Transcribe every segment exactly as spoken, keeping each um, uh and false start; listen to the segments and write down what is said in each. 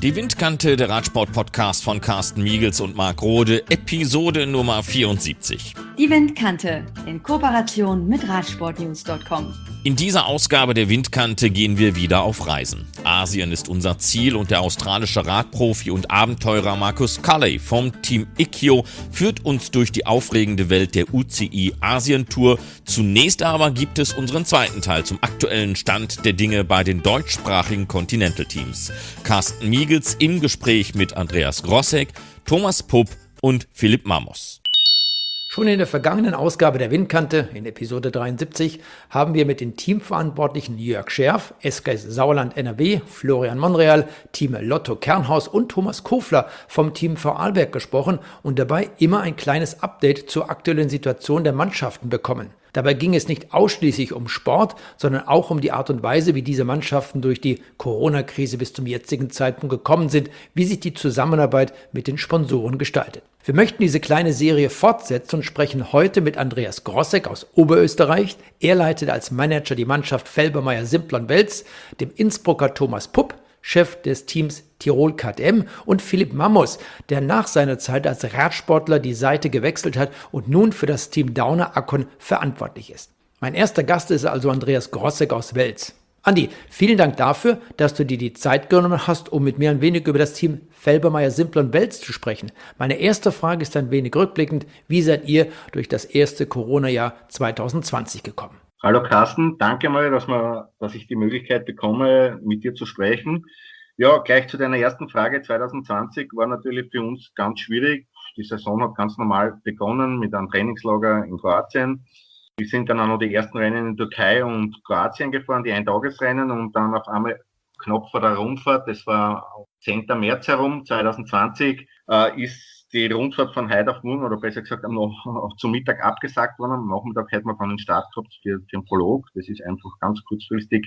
Die Windkante, der Radsport-Podcast von Carsten Miegels und Marc Rode, Episode Nummer vierundsiebzig. Die Windkante in Kooperation mit Radsportnews Punkt com. In dieser Ausgabe der Windkante gehen wir wieder auf Reisen. Asien ist unser Ziel und der australische Radprofi und Abenteurer Marcus Culley vom Team Ikkyo führt uns durch die aufregende Welt der U C I Asien Tour. Zunächst aber gibt es unseren zweiten Teil zum aktuellen Stand der Dinge bei den deutschsprachigen Continental Teams. Carsten Miegels im Gespräch mit Andreas Grossek, Thomas Pupp und Philipp Mamos. Schon in der vergangenen Ausgabe der Windkante, in Episode dreiundsiebzig, haben wir mit den Teamverantwortlichen Jörg Scherf, S K S Sauerland N R W, Florian Monreal, Team Lotto Kernhaus und Thomas Kofler vom Team Vorarlberg gesprochen und dabei immer ein kleines Update zur aktuellen Situation der Mannschaften bekommen. Dabei ging es nicht ausschließlich um Sport, sondern auch um die Art und Weise, wie diese Mannschaften durch die Corona-Krise bis zum jetzigen Zeitpunkt gekommen sind, wie sich die Zusammenarbeit mit den Sponsoren gestaltet. Wir möchten diese kleine Serie fortsetzen und sprechen heute mit Andreas Grossek aus Oberösterreich. Er leitet als Manager die Mannschaft Felbermayr-Simplon-Wels, dem Innsbrucker Thomas Pupp, Chef des Teams Tirol K T M, und Philipp Mamos, der nach seiner Zeit als Radsportler die Seite gewechselt hat und nun für das Team Downer Akkon verantwortlich ist. Mein erster Gast ist also Andreas Grossek aus Wels. Andi, vielen Dank dafür, dass du dir die Zeit genommen hast, um mit mir ein wenig über das Team Felbermayr-Simplon-Wels zu sprechen. Meine erste Frage ist ein wenig rückblickend. Wie seid ihr durch das erste Corona-Jahr zwanzig zwanzig gekommen? Hallo Carsten, danke mal, dass, wir, dass ich die Möglichkeit bekomme, mit dir zu sprechen. Ja, gleich zu deiner ersten Frage. zwanzig zwanzig war natürlich für uns ganz schwierig. Die Saison hat ganz normal begonnen mit einem Trainingslager in Kroatien. Wir sind dann auch noch die ersten Rennen in Türkei und Kroatien gefahren, die Eintagesrennen, und dann auf einmal knapp vor der Rundfahrt, das war zehnten März herum, zwanzig zwanzig, äh, ist die Rundfahrt von heute auf morgen, oder besser gesagt am noch zum Mittag abgesagt worden. Am Nachmittag hätten wir dann den Start gehabt für, für den Prolog. Das ist einfach ganz kurzfristig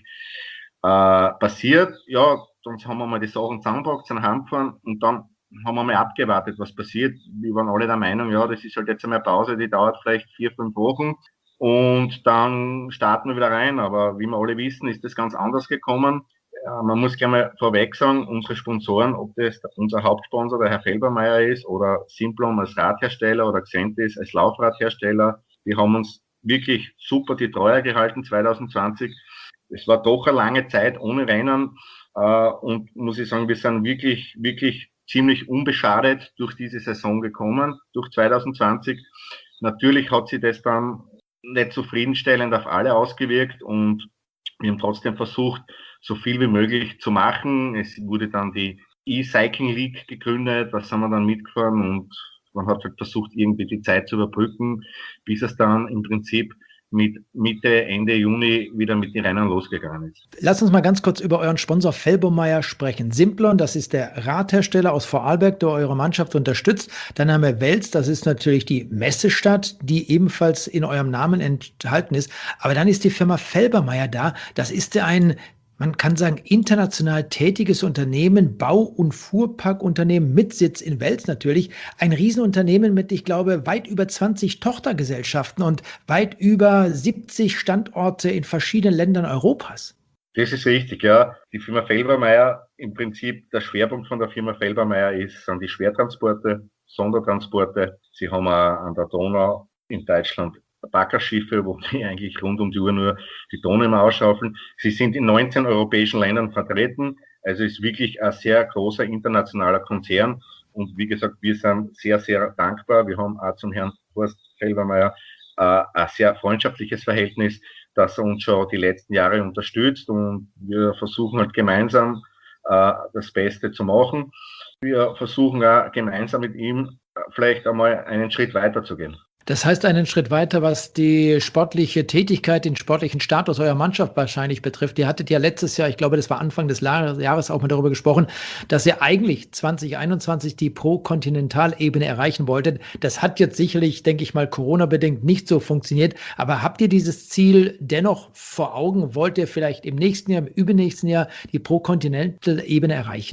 äh, passiert. Ja, dann haben wir mal die Sachen zusammengepackt, sind heimgefahren und dann haben wir mal abgewartet, was passiert. Wir waren alle der Meinung, ja, das ist halt jetzt einmal Pause, die dauert vielleicht vier, fünf Wochen. Und dann starten wir wieder rein. Aber wie wir alle wissen, ist das ganz anders gekommen. Ja, man muss gerne mal vorweg sagen, unsere Sponsoren, ob das unser Hauptsponsor, der Herr Felbermayr ist, oder Simplon als Radhersteller oder Xentis als Laufradhersteller, die haben uns wirklich super die Treue gehalten zwanzig zwanzig. Es war doch eine lange Zeit ohne Rennen. Äh, und muss ich sagen, wir sind wirklich, wirklich ziemlich unbeschadet durch diese Saison gekommen, durch zwanzig zwanzig. Natürlich hat sich das dann nicht zufriedenstellend auf alle ausgewirkt und wir haben trotzdem versucht, so viel wie möglich zu machen. Es wurde dann die E-Cycling League gegründet, da sind wir dann mitgefahren und man hat halt versucht, irgendwie die Zeit zu überbrücken, bis es dann im Prinzip mit Mitte, Ende Juni wieder mit den Rennen losgegangen ist. Lass uns mal ganz kurz über euren Sponsor Felbermayr sprechen. Simplon, das ist der Radhersteller aus Vorarlberg, der eure Mannschaft unterstützt. Dann haben wir Wels, das ist natürlich die Messestadt, die ebenfalls in eurem Namen enthalten ist. Aber dann ist die Firma Felbermayr da. Das ist ja ein, man kann sagen, international tätiges Unternehmen, Bau- und Fuhrparkunternehmen mit Sitz in Wels natürlich. Ein Riesenunternehmen mit, ich glaube, weit über zwanzig Tochtergesellschaften und weit über siebzig Standorte in verschiedenen Ländern Europas. Das ist richtig, ja. Die Firma Felbermayr, im Prinzip der Schwerpunkt von der Firma Felbermayr ist, sind die Schwertransporte, Sondertransporte. Sie haben auch an der Donau in Deutschland Baggerschiffe, wo die eigentlich rund um die Uhr nur die Donau immer ausschaufeln. Sie sind in neunzehn europäischen Ländern vertreten, also ist wirklich ein sehr großer internationaler Konzern. Und wie gesagt, wir sind sehr, sehr dankbar. Wir haben auch zum Herrn Horst Felbermayr äh, ein sehr freundschaftliches Verhältnis, dass er uns schon die letzten Jahre unterstützt, und wir versuchen halt gemeinsam äh, das Beste zu machen. Wir versuchen auch gemeinsam mit ihm vielleicht einmal einen Schritt weiter zu gehen. Das heißt einen Schritt weiter, was die sportliche Tätigkeit, den sportlichen Status eurer Mannschaft wahrscheinlich betrifft. Ihr hattet ja letztes Jahr, ich glaube, das war Anfang des Jahres auch mal darüber gesprochen, dass ihr eigentlich zwanzig einundzwanzig die Pro-Kontinental-Ebene erreichen wolltet. Das hat jetzt sicherlich, denke ich mal, Corona-bedingt nicht so funktioniert. Aber habt ihr dieses Ziel dennoch vor Augen? Wollt ihr vielleicht im nächsten Jahr, im übernächsten Jahr die Pro-Kontinental-Ebene erreichen?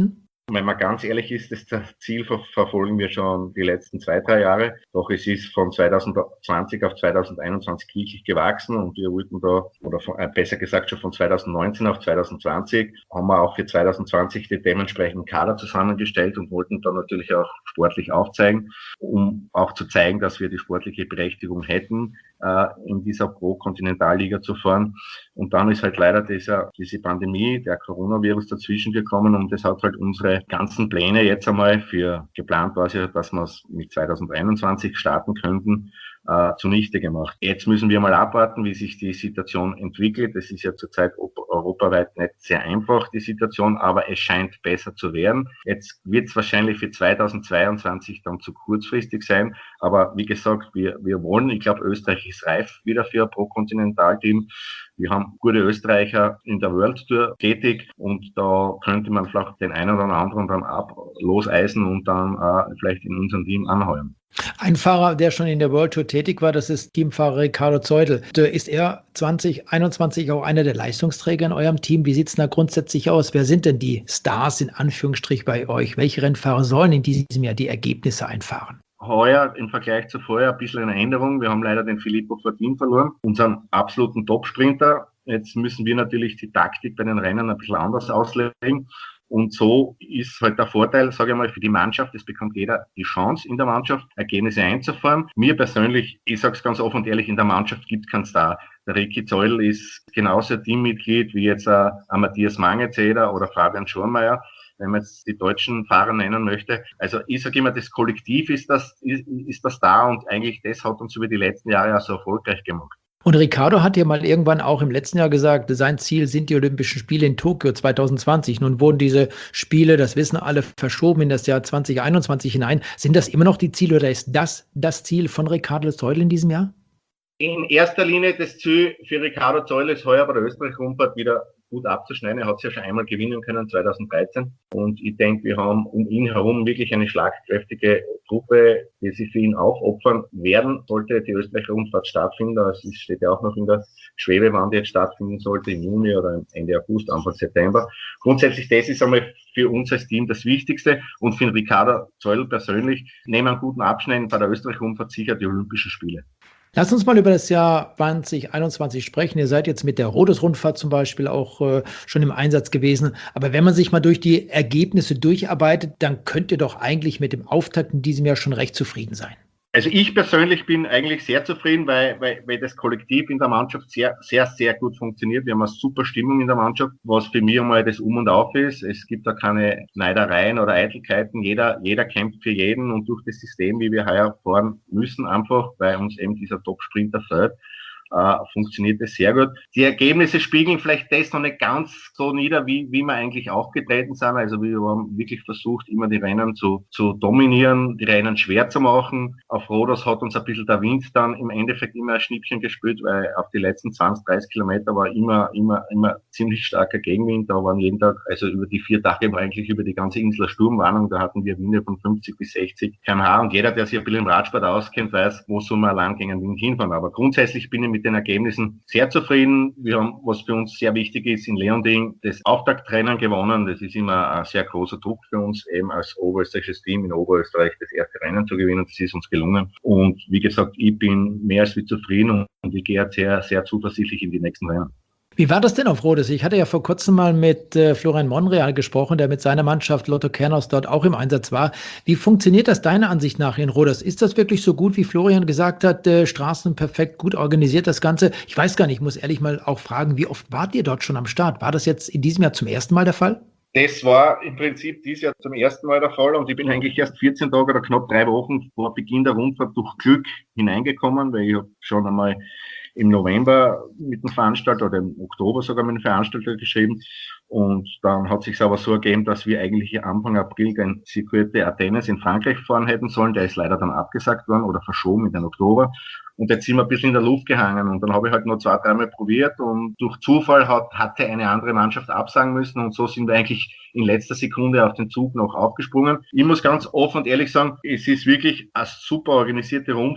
Wenn man ganz ehrlich ist, das Ziel ver- verfolgen wir schon die letzten zwei, drei Jahre. Doch es ist von zwanzig zwanzig auf zwanzig einundzwanzig wirklich gewachsen und wir wollten da, oder von, äh, besser gesagt schon von zwanzig neunzehn auf zwanzig zwanzig, haben wir auch für zwanzig zwanzig den dementsprechenden Kader zusammengestellt und wollten da natürlich auch sportlich aufzeigen, um auch zu zeigen, dass wir die sportliche Berechtigung hätten, äh, in dieser Pro-Kontinentalliga zu fahren. Und dann ist halt leider dieser, diese Pandemie, der Coronavirus dazwischen gekommen und das hat halt unsere ganzen Pläne jetzt einmal für, geplant war es ja, dass wir es mit zwanzig einundzwanzig starten könnten, äh, zunichte gemacht. Jetzt müssen wir mal abwarten, wie sich die Situation entwickelt. Es ist ja zurzeit europaweit nicht sehr einfach, die Situation, aber es scheint besser zu werden. Jetzt wird es wahrscheinlich für zwanzig zweiundzwanzig dann zu kurzfristig sein, aber wie gesagt, wir, wir wollen, ich glaube, Österreich ist reif wieder für ein Pro-Kontinental-Team. Wir haben gute Österreicher in der World Tour tätig und da könnte man vielleicht den einen oder anderen dann ab loseisen und dann äh, vielleicht in unserem Team anheuern. Ein Fahrer, der schon in der World Tour tätig war, das ist Teamfahrer Riccardo Zeudel. Ist er zwanzig einundzwanzig auch einer der Leistungsträger in eurem Team? Wie sieht es da grundsätzlich aus? Wer sind denn die Stars in Anführungsstrich bei euch? Welche Rennfahrer sollen in diesem Jahr die Ergebnisse einfahren? Heuer im Vergleich zu vorher ein bisschen eine Änderung. Wir haben leider den Filippo Fortin verloren, unseren absoluten Top-Sprinter. Jetzt müssen wir natürlich die Taktik bei den Rennen ein bisschen anders auslegen. Und so ist halt der Vorteil, sage ich mal, für die Mannschaft, es bekommt jeder die Chance in der Mannschaft, Ergebnisse einzufahren. Mir persönlich, ich sage es ganz offen und ehrlich, in der Mannschaft gibt es keinen Star. Der Ricky Zeudel ist genauso ein Teammitglied wie jetzt ein, ein Matthias Mangezeder oder Fabian Schormeier, wenn man jetzt die deutschen Fahrer nennen möchte. Also ich sage immer, das Kollektiv ist das, ist, ist das da und eigentlich das hat uns über die letzten Jahre auch so erfolgreich gemacht. Und Riccardo hat ja mal irgendwann auch im letzten Jahr gesagt, sein Ziel sind die Olympischen Spiele in Tokio zwanzig zwanzig. Nun wurden diese Spiele, das wissen alle, verschoben in das Jahr zwanzig einundzwanzig hinein. Sind das immer noch die Ziele oder ist das das Ziel von Riccardo Zeudel in diesem Jahr? In erster Linie das Ziel für Riccardo Zeudel ist heuer bei der Österreich-Rundfahrt wieder gut abzuschneiden. Er hat es ja schon einmal gewinnen können, zwanzig dreizehn. Und ich denke, wir haben um ihn herum wirklich eine schlagkräftige Truppe, die sich für ihn auch opfern werden, sollte die Österreich-Rundfahrt stattfinden. Das steht ja auch noch in der Schwebe, wann die jetzt stattfinden sollte, im Juni oder Ende August, Anfang September. Grundsätzlich, das ist einmal für uns als Team das Wichtigste. Und für Riccardo Zeudel persönlich nehmen einen guten Abschneiden bei der Österreich-Rundfahrt sicher die Olympischen Spiele. Lass uns mal über das Jahr zwanzig einundzwanzig sprechen. Ihr seid jetzt mit der Rhodos-Rundfahrt zum Beispiel auch äh, schon im Einsatz gewesen. Aber wenn man sich mal durch die Ergebnisse durcharbeitet, dann könnt ihr doch eigentlich mit dem Auftakt in diesem Jahr schon recht zufrieden sein. Also ich persönlich bin eigentlich sehr zufrieden, weil, weil, weil das Kollektiv in der Mannschaft sehr, sehr, sehr gut funktioniert. Wir haben eine super Stimmung in der Mannschaft, was für mich einmal das Um und Auf ist. Es gibt da keine Neidereien oder Eitelkeiten. Jeder, jeder kämpft für jeden und durch das System, wie wir heuer fahren müssen, einfach, weil uns eben dieser Top-Sprinter fällt, äh, funktioniert das sehr gut. Die Ergebnisse spiegeln vielleicht das noch nicht ganz so nieder, wie, wie wir eigentlich aufgetreten sind. Also wir haben wirklich versucht, immer die Rennen zu, zu dominieren, die Rennen schwer zu machen. Auf Rhodos hat uns ein bisschen der Wind dann im Endeffekt immer ein Schnippchen gespielt, weil auf die letzten zwanzig, dreißig Kilometer war immer, immer, immer ziemlich starker Gegenwind. Da waren jeden Tag, also über die vier Tage war eigentlich über die ganze Insel Sturmwarnung. Da hatten wir Winde von fünfzig bis sechzig Kilometer pro Stunde. Und jeder, der sich ein bisschen im Radsport auskennt, weiß, wo so mal lang gegen den Wind hinfahren. Aber grundsätzlich bin ich mit den Ergebnissen sehr zufrieden. Wir haben, was für uns sehr wichtig ist, in Leonding das Auftaktrennen gewonnen. Das ist immer ein sehr großer Druck für uns, eben als oberösterreichisches Team in Oberösterreich das erste Rennen zu gewinnen. Das ist uns gelungen. Und wie gesagt, ich bin mehr als wie zufrieden und ich gehe sehr, sehr zuversichtlich in die nächsten Rennen. Wie war das denn auf Rhodos? Ich hatte ja vor kurzem mal mit äh, Florian Monreal gesprochen, der mit seiner Mannschaft Lotto Kernhaus dort auch im Einsatz war. Wie funktioniert das deiner Ansicht nach in Rhodos? Ist das wirklich so gut, wie Florian gesagt hat, äh, Straßen perfekt, gut organisiert das Ganze? Ich weiß gar nicht, ich muss ehrlich mal auch fragen, wie oft wart ihr dort schon am Start? War das jetzt in diesem Jahr zum ersten Mal der Fall? Das war im Prinzip dieses Jahr zum ersten Mal der Fall und ich bin eigentlich erst vierzehn Tage oder knapp drei Wochen vor Beginn der Rundfahrt durch Glück hineingekommen, weil ich habe schon einmal im November mit dem Veranstalter oder im Oktober sogar mit dem Veranstalter geschrieben. Und dann hat sich aber so ergeben, dass wir eigentlich Anfang April den Circuit d'Atenes in Frankreich fahren hätten sollen. Der ist leider dann abgesagt worden oder verschoben in den Oktober. Und jetzt sind wir ein bisschen in der Luft gehangen. Und dann habe ich halt noch zwei, dreimal probiert. Und durch Zufall hat, hatte eine andere Mannschaft absagen müssen. Und so sind wir eigentlich in letzter Sekunde auf den Zug noch aufgesprungen. Ich muss ganz offen und ehrlich sagen, es ist wirklich eine super organisierte Rundfahrt.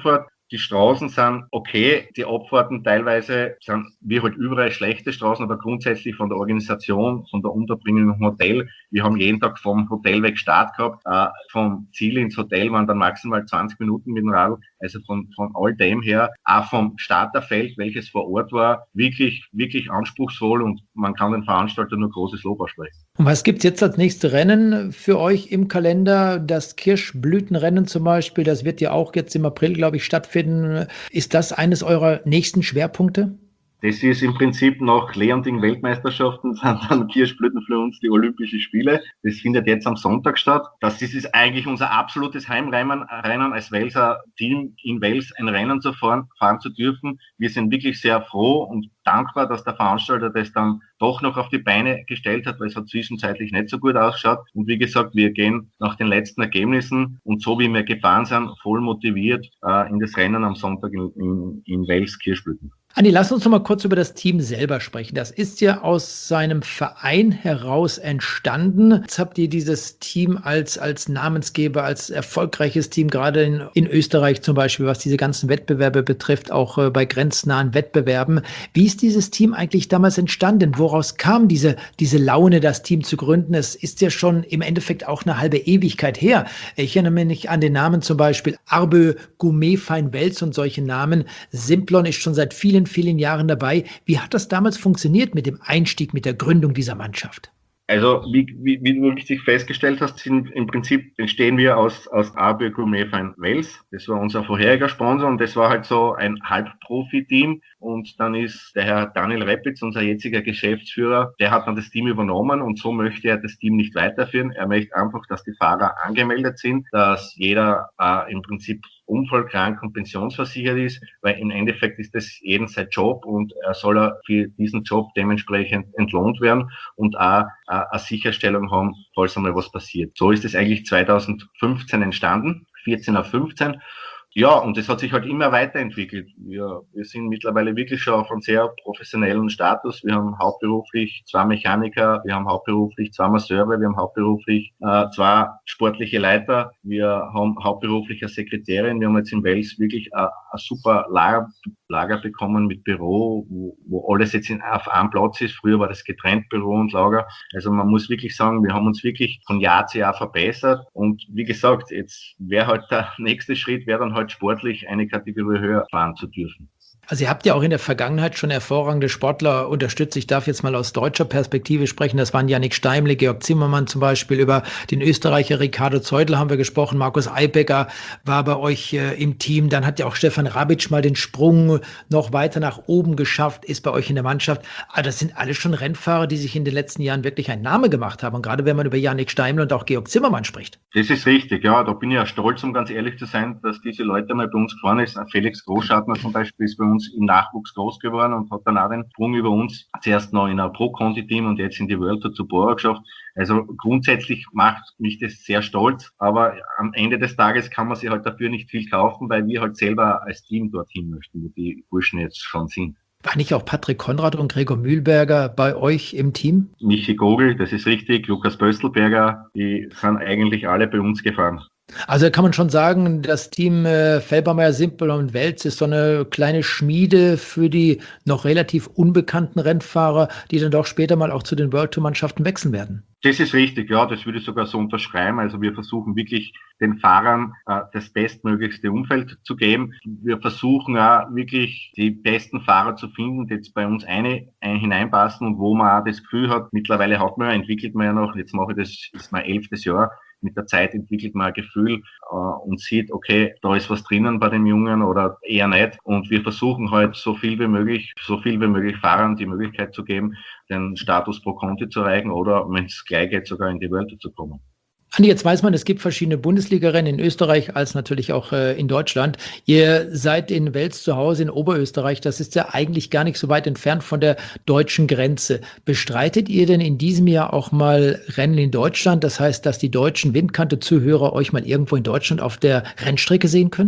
Die Straßen sind okay, die Abfahrten teilweise sind wie halt überall schlechte Straßen, aber grundsätzlich von der Organisation, von der Unterbringung im Hotel. Wir haben jeden Tag vom Hotel weg Start gehabt, äh, vom Ziel ins Hotel waren dann maximal zwanzig Minuten mit dem Radl, also von, von all dem her, auch vom Starterfeld, welches vor Ort war, wirklich, wirklich anspruchsvoll und man kann den Veranstalter nur großes Lob aussprechen. Und was gibt's jetzt als nächste Rennen für euch im Kalender? Das Kirschblütenrennen zum Beispiel, das wird ja auch jetzt im April, glaube ich, stattfinden. Ist das eines eurer nächsten Schwerpunkte? Das ist im Prinzip nach Leonding-Weltmeisterschaften sind dann Kirschblüten für uns die Olympischen Spiele. Das findet jetzt am Sonntag statt. Das ist eigentlich unser absolutes Heimrennen, als Welser Team in Wels ein Rennen zu fahren, fahren zu dürfen. Wir sind wirklich sehr froh und dankbar, dass der Veranstalter das dann doch noch auf die Beine gestellt hat, weil es hat zwischenzeitlich nicht so gut ausgeschaut. Und wie gesagt, wir gehen nach den letzten Ergebnissen und so wie wir gefahren sind, voll motiviert äh, in das Rennen am Sonntag in, in, in Wels Kirschblüten. Andi, lass uns noch mal kurz über das Team selber sprechen. Das ist ja aus seinem Verein heraus entstanden. Jetzt habt ihr dieses Team als, als Namensgeber, als erfolgreiches Team, gerade in, in Österreich zum Beispiel, was diese ganzen Wettbewerbe betrifft, auch äh, bei grenznahen Wettbewerben. Wie ist dieses Team eigentlich damals entstanden? Woraus kam diese, diese Laune, das Team zu gründen? Es ist ja schon im Endeffekt auch eine halbe Ewigkeit her. Ich erinnere mich an den Namen zum Beispiel Arbö, Gourmet, Fein Wels und solche Namen. Simplon ist schon seit vielen vielen Jahren dabei. Wie hat das damals funktioniert mit dem Einstieg, mit der Gründung dieser Mannschaft? Also, wie, wie, wie du richtig festgestellt hast, sind im Prinzip entstehen wir aus, aus Arbö Gourmet Fein Wels. Das war unser vorheriger Sponsor und das war halt so ein Halbprofi-Team. Und dann ist der Herr Daniel Reppitz, unser jetziger Geschäftsführer, der hat dann das Team übernommen und so möchte er das Team nicht weiterführen. Er möchte einfach, dass die Fahrer angemeldet sind, dass jeder äh, im Prinzip unfallkrank und pensionsversichert ist, weil im Endeffekt ist das jeden sein Job und er soll er für diesen Job dementsprechend entlohnt werden und auch äh, eine Sicherstellung haben, falls einmal was passiert. So ist es eigentlich zweitausendfünfzehn entstanden, vierzehn auf fünfzehn. Ja, und das hat sich halt immer weiterentwickelt. Wir, wir sind mittlerweile wirklich schon auf einem sehr professionellen Status. Wir haben hauptberuflich zwei Mechaniker, wir haben hauptberuflich zwei Masseure, wir haben hauptberuflich äh, zwei sportliche Leiter, wir haben hauptberuflich eine Sekretärin. Wir haben jetzt in Wels wirklich ein, ein super Lager, Lager bekommen mit Büro, wo, wo alles jetzt in, auf einem Platz ist. Früher war das getrennt, Büro und Lager. Also man muss wirklich sagen, wir haben uns wirklich von Jahr zu Jahr verbessert. Und wie gesagt, jetzt wäre halt der nächste Schritt, wäre dann halt sportlich eine Kategorie höher fahren zu dürfen. Also ihr habt ja auch in der Vergangenheit schon hervorragende Sportler unterstützt. Ich darf jetzt mal aus deutscher Perspektive sprechen. Das waren Jannik Steimle, Georg Zimmermann zum Beispiel. Über den Österreicher Ricardo Zeudel haben wir gesprochen. Markus Eibecker war bei euch äh, im Team. Dann hat ja auch Stefan Rabitsch mal den Sprung noch weiter nach oben geschafft, ist bei euch in der Mannschaft. Aber das sind alles schon Rennfahrer, die sich in den letzten Jahren wirklich einen Namen gemacht haben. Und gerade wenn man über Jannik Steimle und auch Georg Zimmermann spricht. Das ist richtig, ja. Da bin ich ja stolz, um ganz ehrlich zu sein, dass diese Leute mal bei uns gefahren ist. Felix Großschartner zum Beispiel ist bei uns im Nachwuchs groß geworden und hat dann auch den Sprung über uns zuerst noch in ein Pro-Conti-Team und jetzt in die World Tour zu Bora geschafft. Also grundsätzlich macht mich das sehr stolz, aber am Ende des Tages kann man sich halt dafür nicht viel kaufen, weil wir halt selber als Team dorthin möchten, wo die Burschen jetzt schon sind. War nicht auch Patrick Konrad und Gregor Mühlberger bei euch im Team? Michi Gogel, das ist richtig, Lukas Böstelberger, die sind eigentlich alle bei uns gefahren. Also kann man schon sagen, das Team äh, Felbermayr, Simpel und Wels ist so eine kleine Schmiede für die noch relativ unbekannten Rennfahrer, die dann doch später mal auch zu den World Tour Mannschaften wechseln werden. Das ist richtig, ja, das würde ich sogar so unterschreiben. Also wir versuchen wirklich den Fahrern äh, das bestmöglichste Umfeld zu geben. Wir versuchen auch wirklich die besten Fahrer zu finden, die jetzt bei uns eine, eine hineinpassen und wo man auch das Gefühl hat, mittlerweile hat man ja, entwickelt man ja noch, jetzt mache ich das, ist mein elftes Jahr, mit der Zeit entwickelt man ein Gefühl äh, und sieht, okay, da ist was drinnen bei dem Jungen oder eher nicht. Und wir versuchen halt so viel wie möglich, so viel wie möglich Fahrern die Möglichkeit zu geben, den Status Pro Conti zu erreichen oder, wenn es gleich geht, sogar in die World Tour zu kommen. Andi, jetzt weiß man, es gibt verschiedene Bundesliga-Rennen in Österreich als natürlich auch äh, in Deutschland. Ihr seid in Wels zu Hause in Oberösterreich. Das ist ja eigentlich gar nicht so weit entfernt von der deutschen Grenze. Bestreitet ihr denn in diesem Jahr auch mal Rennen in Deutschland? Das heißt, dass die deutschen Windkante-Zuhörer euch mal irgendwo in Deutschland auf der Rennstrecke sehen können?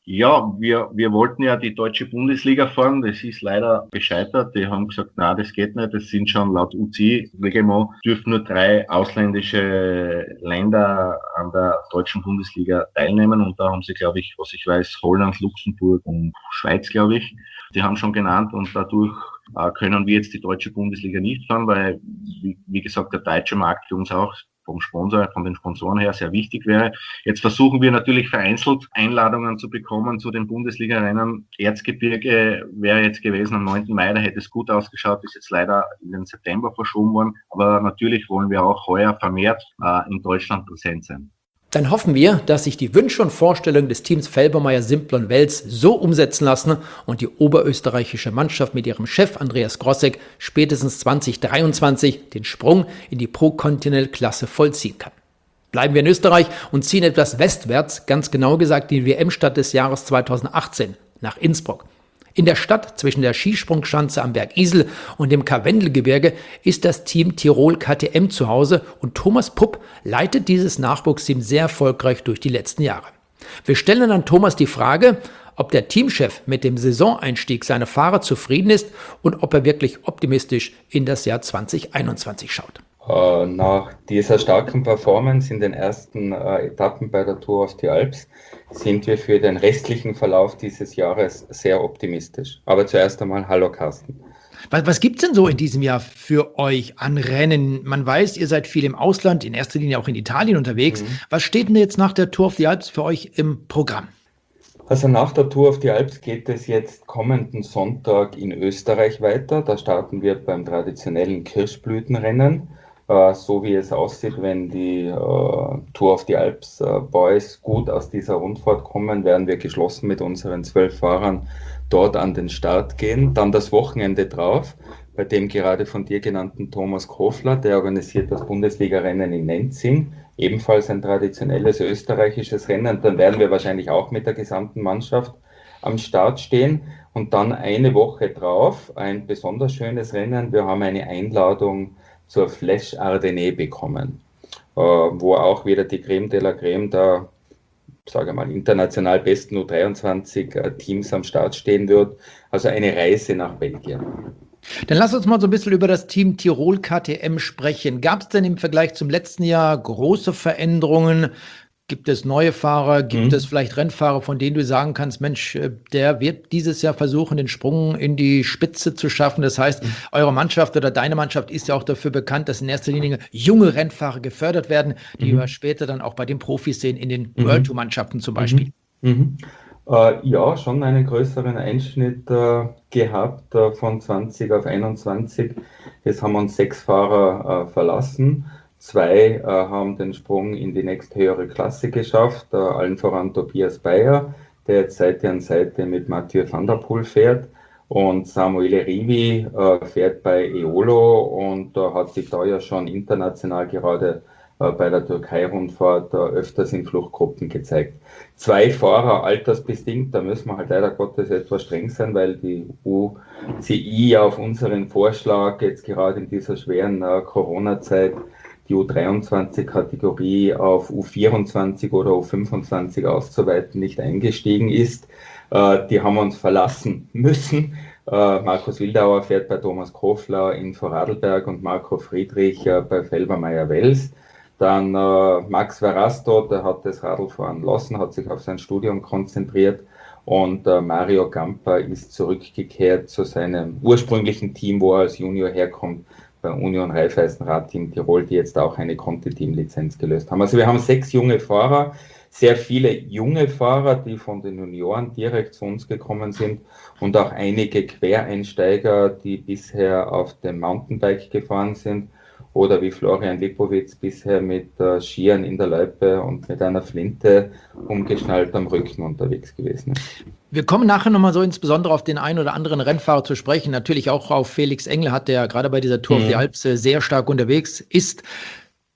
Ja, wir, wir wollten ja die deutsche Bundesliga fahren. Das ist leider gescheitert. Die haben gesagt, na, das geht nicht. Das sind schon laut U C I-Reglement dürfen nur drei ausländische Länder an der deutschen Bundesliga teilnehmen. Und da haben sie, glaube ich, was ich weiß, Holland, Luxemburg und Schweiz, glaube ich. Die haben schon genannt und dadurch äh, können wir jetzt die deutsche Bundesliga nicht fahren, weil, wie, wie gesagt, der deutsche Markt für uns auch vom Sponsor, von den Sponsoren her sehr wichtig wäre. Jetzt versuchen wir natürlich vereinzelt Einladungen zu bekommen zu den Bundesliga-Rennen. Erzgebirge wäre jetzt gewesen am neunten Mai, da hätte es gut ausgeschaut, ist jetzt leider in den September verschoben worden. Aber natürlich wollen wir auch heuer vermehrt äh, in Deutschland präsent sein. Dann hoffen wir, dass sich die Wünsche und Vorstellungen des Teams Felbermayr, Simplon, Wels so umsetzen lassen und die oberösterreichische Mannschaft mit ihrem Chef Andreas Grossek spätestens zwanzig dreiundzwanzig den Sprung in die Pro-Continental-Klasse vollziehen kann. Bleiben wir in Österreich und ziehen etwas westwärts, ganz genau gesagt die W M-Stadt des Jahres zweitausendachtzehn, nach Innsbruck. In der Stadt zwischen der Skisprungschanze am Berg Isel und dem Karwendelgebirge ist das Team Tirol K T M zu Hause und Thomas Pupp leitet dieses Nachwuchsteam sehr erfolgreich durch die letzten Jahre. Wir stellen an Thomas die Frage, ob der Teamchef mit dem Saisoneinstieg seiner Fahrer zufrieden ist und ob er wirklich optimistisch in das Jahr zwanzig einundzwanzig schaut. Nach dieser starken Performance in den ersten äh, Etappen bei der Tour of the Alps sind wir für den restlichen Verlauf dieses Jahres sehr optimistisch. Aber zuerst einmal hallo Carsten. Was, was gibt es denn so in diesem Jahr für euch an Rennen? Man weiß, ihr seid viel im Ausland, in erster Linie auch in Italien unterwegs. Mhm. Was steht denn jetzt nach der Tour of the Alps für euch im Programm? Also nach der Tour of the Alps geht es jetzt kommenden Sonntag in Österreich weiter. Da starten wir beim traditionellen Kirschblütenrennen. So wie es aussieht, wenn die uh, Tour of the Alps uh, Boys gut aus dieser Rundfahrt kommen, werden wir geschlossen mit unseren zwölf Fahrern dort an den Start gehen. Dann das Wochenende drauf, bei dem gerade von dir genannten Thomas Kofler, der organisiert das Bundesliga-Rennen in Nenzing, ebenfalls ein traditionelles österreichisches Rennen. Dann werden wir wahrscheinlich auch mit der gesamten Mannschaft am Start stehen. Und dann eine Woche drauf ein besonders schönes Rennen. Wir haben eine Einladung zur Flèche Ardennais bekommen, äh, wo auch wieder die Creme de la Creme der, sage mal, international besten U dreiundzwanzig äh, Teams am Start stehen wird. Also eine Reise nach Belgien. Dann lass uns mal so ein bisschen über das Team Tirol K T M sprechen. Gab es denn im Vergleich zum letzten Jahr große Veränderungen? Gibt es neue Fahrer? Gibt mhm. es vielleicht Rennfahrer, von denen du sagen kannst, Mensch, der wird dieses Jahr versuchen, den Sprung in die Spitze zu schaffen? Das heißt, mhm. eure Mannschaft oder deine Mannschaft ist ja auch dafür bekannt, dass in erster Linie junge Rennfahrer gefördert werden, die mhm. wir später dann auch bei den Profis sehen, in den mhm. World Tour Mannschaften zum Beispiel. Mhm. Mhm. Äh, ja, schon einen größeren Einschnitt äh, gehabt äh, von zwanzig auf einundzwanzig. Jetzt haben uns sechs Fahrer äh, verlassen. Zwei äh, haben den Sprung in die nächsthöhere Klasse geschafft, äh, allen voran Tobias Bayer, der jetzt Seite an Seite mit Mathieu van der Poel fährt, und Samuele Rivi äh, fährt bei Eolo und äh, hat sich da ja schon international gerade äh, bei der Türkei-Rundfahrt äh, öfters in Fluchtgruppen gezeigt. Zwei Fahrer altersbedingt, da müssen wir halt leider Gottes etwas streng sein, weil die U C I ja auf unseren Vorschlag jetzt gerade in dieser schweren äh, Corona-Zeit die U dreiundzwanzig-Kategorie auf U vierundzwanzig oder U fünfundzwanzig auszuweiten, nicht eingestiegen ist. Äh, die haben uns verlassen müssen. Äh, Markus Wildauer fährt bei Thomas Kofler in Vorarlberg und Marco Friedrich äh, bei Felbermayr Wels. Dann äh, Max Verasto, der hat das Radl fahren lassen, hat sich auf sein Studium konzentriert, und äh, Mario Gamper ist zurückgekehrt zu seinem ursprünglichen Team, wo er als Junior herkommt, bei Union Raiffeisen Radteam Tirol, die jetzt auch eine Conti-Team-Lizenz gelöst haben. Also wir haben sechs junge Fahrer, sehr viele junge Fahrer, die von den Junioren direkt zu uns gekommen sind, und auch einige Quereinsteiger, die bisher auf dem Mountainbike gefahren sind oder wie Florian Lipowitz bisher mit äh, Skiern in der Loipe und mit einer Flinte umgeschnallt am Rücken unterwegs gewesen ist. Wir kommen nachher nochmal so insbesondere auf den einen oder anderen Rennfahrer zu sprechen. Natürlich auch auf Felix Engel, hat der gerade bei dieser Tour mhm. of the Alps sehr stark unterwegs ist.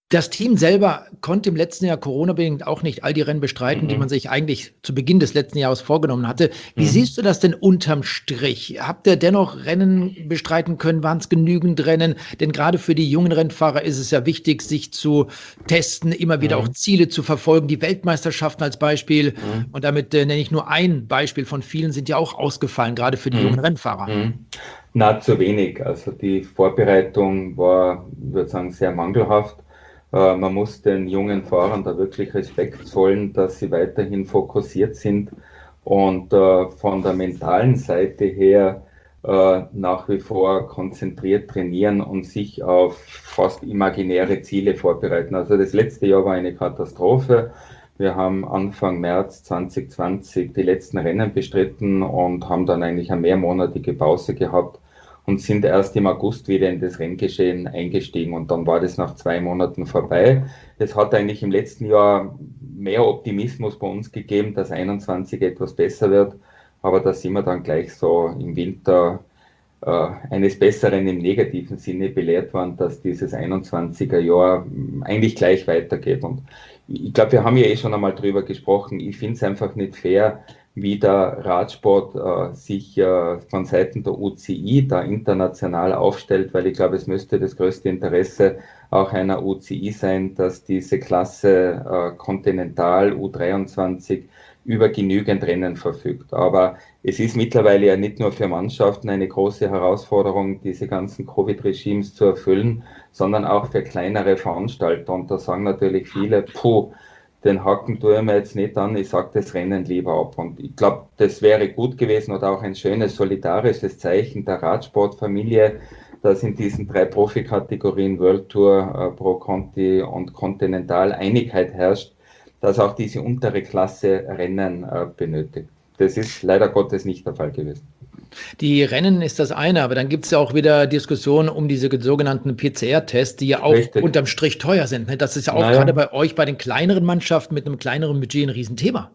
Das Team selber konnte im letzten Jahr Corona-bedingt auch nicht all die Rennen bestreiten, mhm. die man sich eigentlich zu Beginn des letzten Jahres vorgenommen hatte. Wie mhm. siehst du das denn unterm Strich? Habt ihr dennoch Rennen bestreiten können? Waren es genügend Rennen? Denn gerade für die jungen Rennfahrer ist es ja wichtig, sich zu testen, immer wieder mhm. auch Ziele zu verfolgen. Die Weltmeisterschaften als Beispiel, mhm. und damit äh, nenne ich nur ein Beispiel von vielen, sind ja auch ausgefallen, gerade für die mhm. jungen Rennfahrer. Mhm. Na, zu wenig. Also die Vorbereitung war, ich würde sagen, sehr mangelhaft. Man muss den jungen Fahrern da wirklich Respekt zollen, dass sie weiterhin fokussiert sind und äh, von der mentalen Seite her äh, nach wie vor konzentriert trainieren und sich auf fast imaginäre Ziele vorbereiten. Also das letzte Jahr war eine Katastrophe. Wir haben Anfang März zwanzig zwanzig die letzten Rennen bestritten und haben dann eigentlich eine mehrmonatige Pause gehabt und sind erst im August wieder in das Renngeschehen eingestiegen und dann war das nach zwei Monaten vorbei. Es hat eigentlich im letzten Jahr mehr Optimismus bei uns gegeben, dass einundzwanzig etwas besser wird, aber da sind wir dann gleich so im Winter äh, eines Besseren im negativen Sinne belehrt worden, dass dieses einundzwanziger Jahr eigentlich gleich weitergeht. Und ich glaube, wir haben ja eh schon einmal drüber gesprochen, ich finde es einfach nicht fair, wie der Radsport äh, sich äh, von Seiten der U C I da international aufstellt, weil ich glaube, es müsste das größte Interesse auch einer U C I sein, dass diese Klasse äh, Continental U dreiundzwanzig über genügend Rennen verfügt. Aber es ist mittlerweile ja nicht nur für Mannschaften eine große Herausforderung, diese ganzen Covid-Regimes zu erfüllen, sondern auch für kleinere Veranstalter. Und da sagen natürlich viele, puh, den Haken tue ich mir jetzt nicht an, ich sage das Rennen lieber ab. Und ich glaube, das wäre gut gewesen oder auch ein schönes solidarisches Zeichen der Radsportfamilie, dass in diesen drei Profikategorien World Tour, äh, Pro Conti und Continental Einigkeit herrscht, dass auch diese untere Klasse Rennen äh, benötigt. Das ist leider Gottes nicht der Fall gewesen. Die Rennen ist das eine, aber dann gibt es ja auch wieder Diskussionen um diese sogenannten P C R-Tests, die ja auch Richtig. unterm Strich teuer sind. Das ist ja auch naja. gerade bei euch, bei den kleineren Mannschaften mit einem kleineren Budget ein Riesenthema.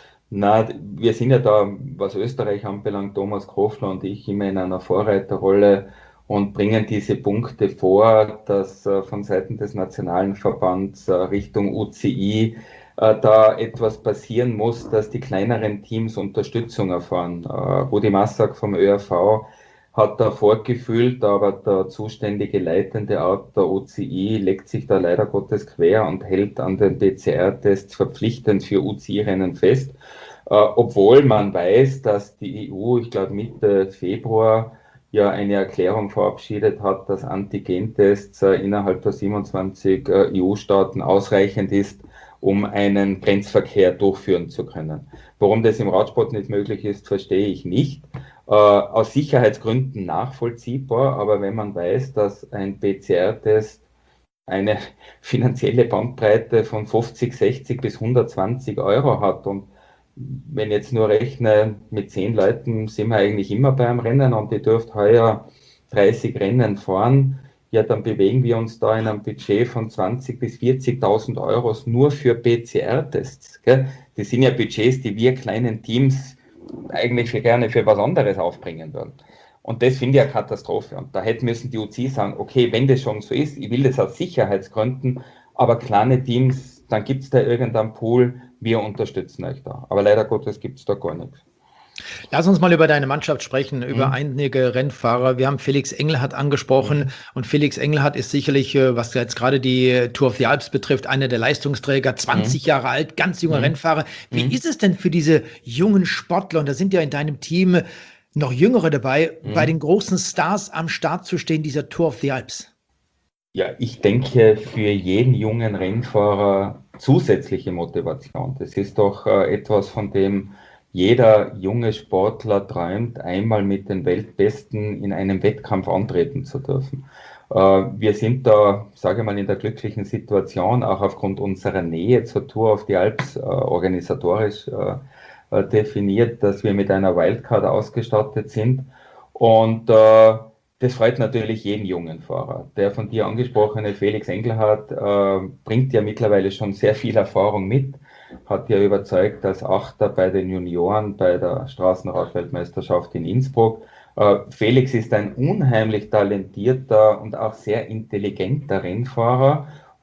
Na, wir sind ja da, was Österreich anbelangt, Thomas Kofler und ich, immer in einer Vorreiterrolle und bringen diese Punkte vor, dass äh, von Seiten des Nationalen Verbands äh, Richtung U C I äh, da etwas passieren muss, dass die kleineren Teams Unterstützung erfahren. Äh, Rudi Massak vom Ö R V hat da fortgefühlt, aber der zuständige leitende Art der U C I legt sich da leider Gottes quer und hält an den P C R-Tests verpflichtend für U C I-Rennen fest, äh, obwohl man weiß, dass die E U, ich glaube Mitte Februar, ja eine Erklärung verabschiedet hat, dass Antigentests äh, innerhalb der siebenundzwanzig äh, E U-Staaten ausreichend ist, um einen Grenzverkehr durchführen zu können. Warum das im Radsport nicht möglich ist, verstehe ich nicht. Äh, aus Sicherheitsgründen nachvollziehbar, aber wenn man weiß, dass ein P C R-Test eine finanzielle Bandbreite von fünfzig, sechzig bis hundertzwanzig Euro hat und wenn ich jetzt nur rechne, mit zehn Leuten sind wir eigentlich immer beim Rennen und ihr dürft heuer dreißig Rennen fahren, ja, dann bewegen wir uns da in einem Budget von zwanzig bis vierzigtausend Euro nur für P C R-Tests. Gell? Das sind ja Budgets, die wir kleinen Teams eigentlich für gerne für was anderes aufbringen würden. Und das finde ich eine Katastrophe. Und da hätten müssen die U C I sagen, okay, wenn das schon so ist, ich will das aus Sicherheitsgründen, aber kleine Teams, dann gibt es da irgendeinen Pool, wir unterstützen euch da. Aber leider Gottes gibt es da gar nichts. Lass uns mal über deine Mannschaft sprechen, über mhm. einige Rennfahrer. Wir haben Felix Engelhardt angesprochen mhm. und Felix Engelhardt ist sicherlich, was jetzt gerade die Tour of the Alps betrifft, einer der Leistungsträger, zwanzig mhm. Jahre alt, ganz junger mhm. Rennfahrer. Wie mhm. ist es denn für diese jungen Sportler, und da sind ja in deinem Team noch Jüngere dabei, mhm. bei den großen Stars am Start zu stehen, dieser Tour of the Alps? Ja, ich denke, für jeden jungen Rennfahrer zusätzliche Motivation. Das ist doch äh, etwas, von dem jeder junge Sportler träumt, einmal mit den Weltbesten in einem Wettkampf antreten zu dürfen. Äh, wir sind da, sage ich mal, in der glücklichen Situation, auch aufgrund unserer Nähe zur Tour of the Alps äh, organisatorisch äh, äh, definiert, dass wir mit einer Wildcard ausgestattet sind. Und äh, das freut natürlich jeden jungen Fahrer. Der von dir angesprochene Felix Engelhardt äh, bringt ja mittlerweile schon sehr viel Erfahrung mit, hat ja überzeugt als Achter bei den Junioren bei der Straßenradweltmeisterschaft in Innsbruck. Äh, Felix ist ein unheimlich talentierter und auch sehr intelligenter Rennfahrer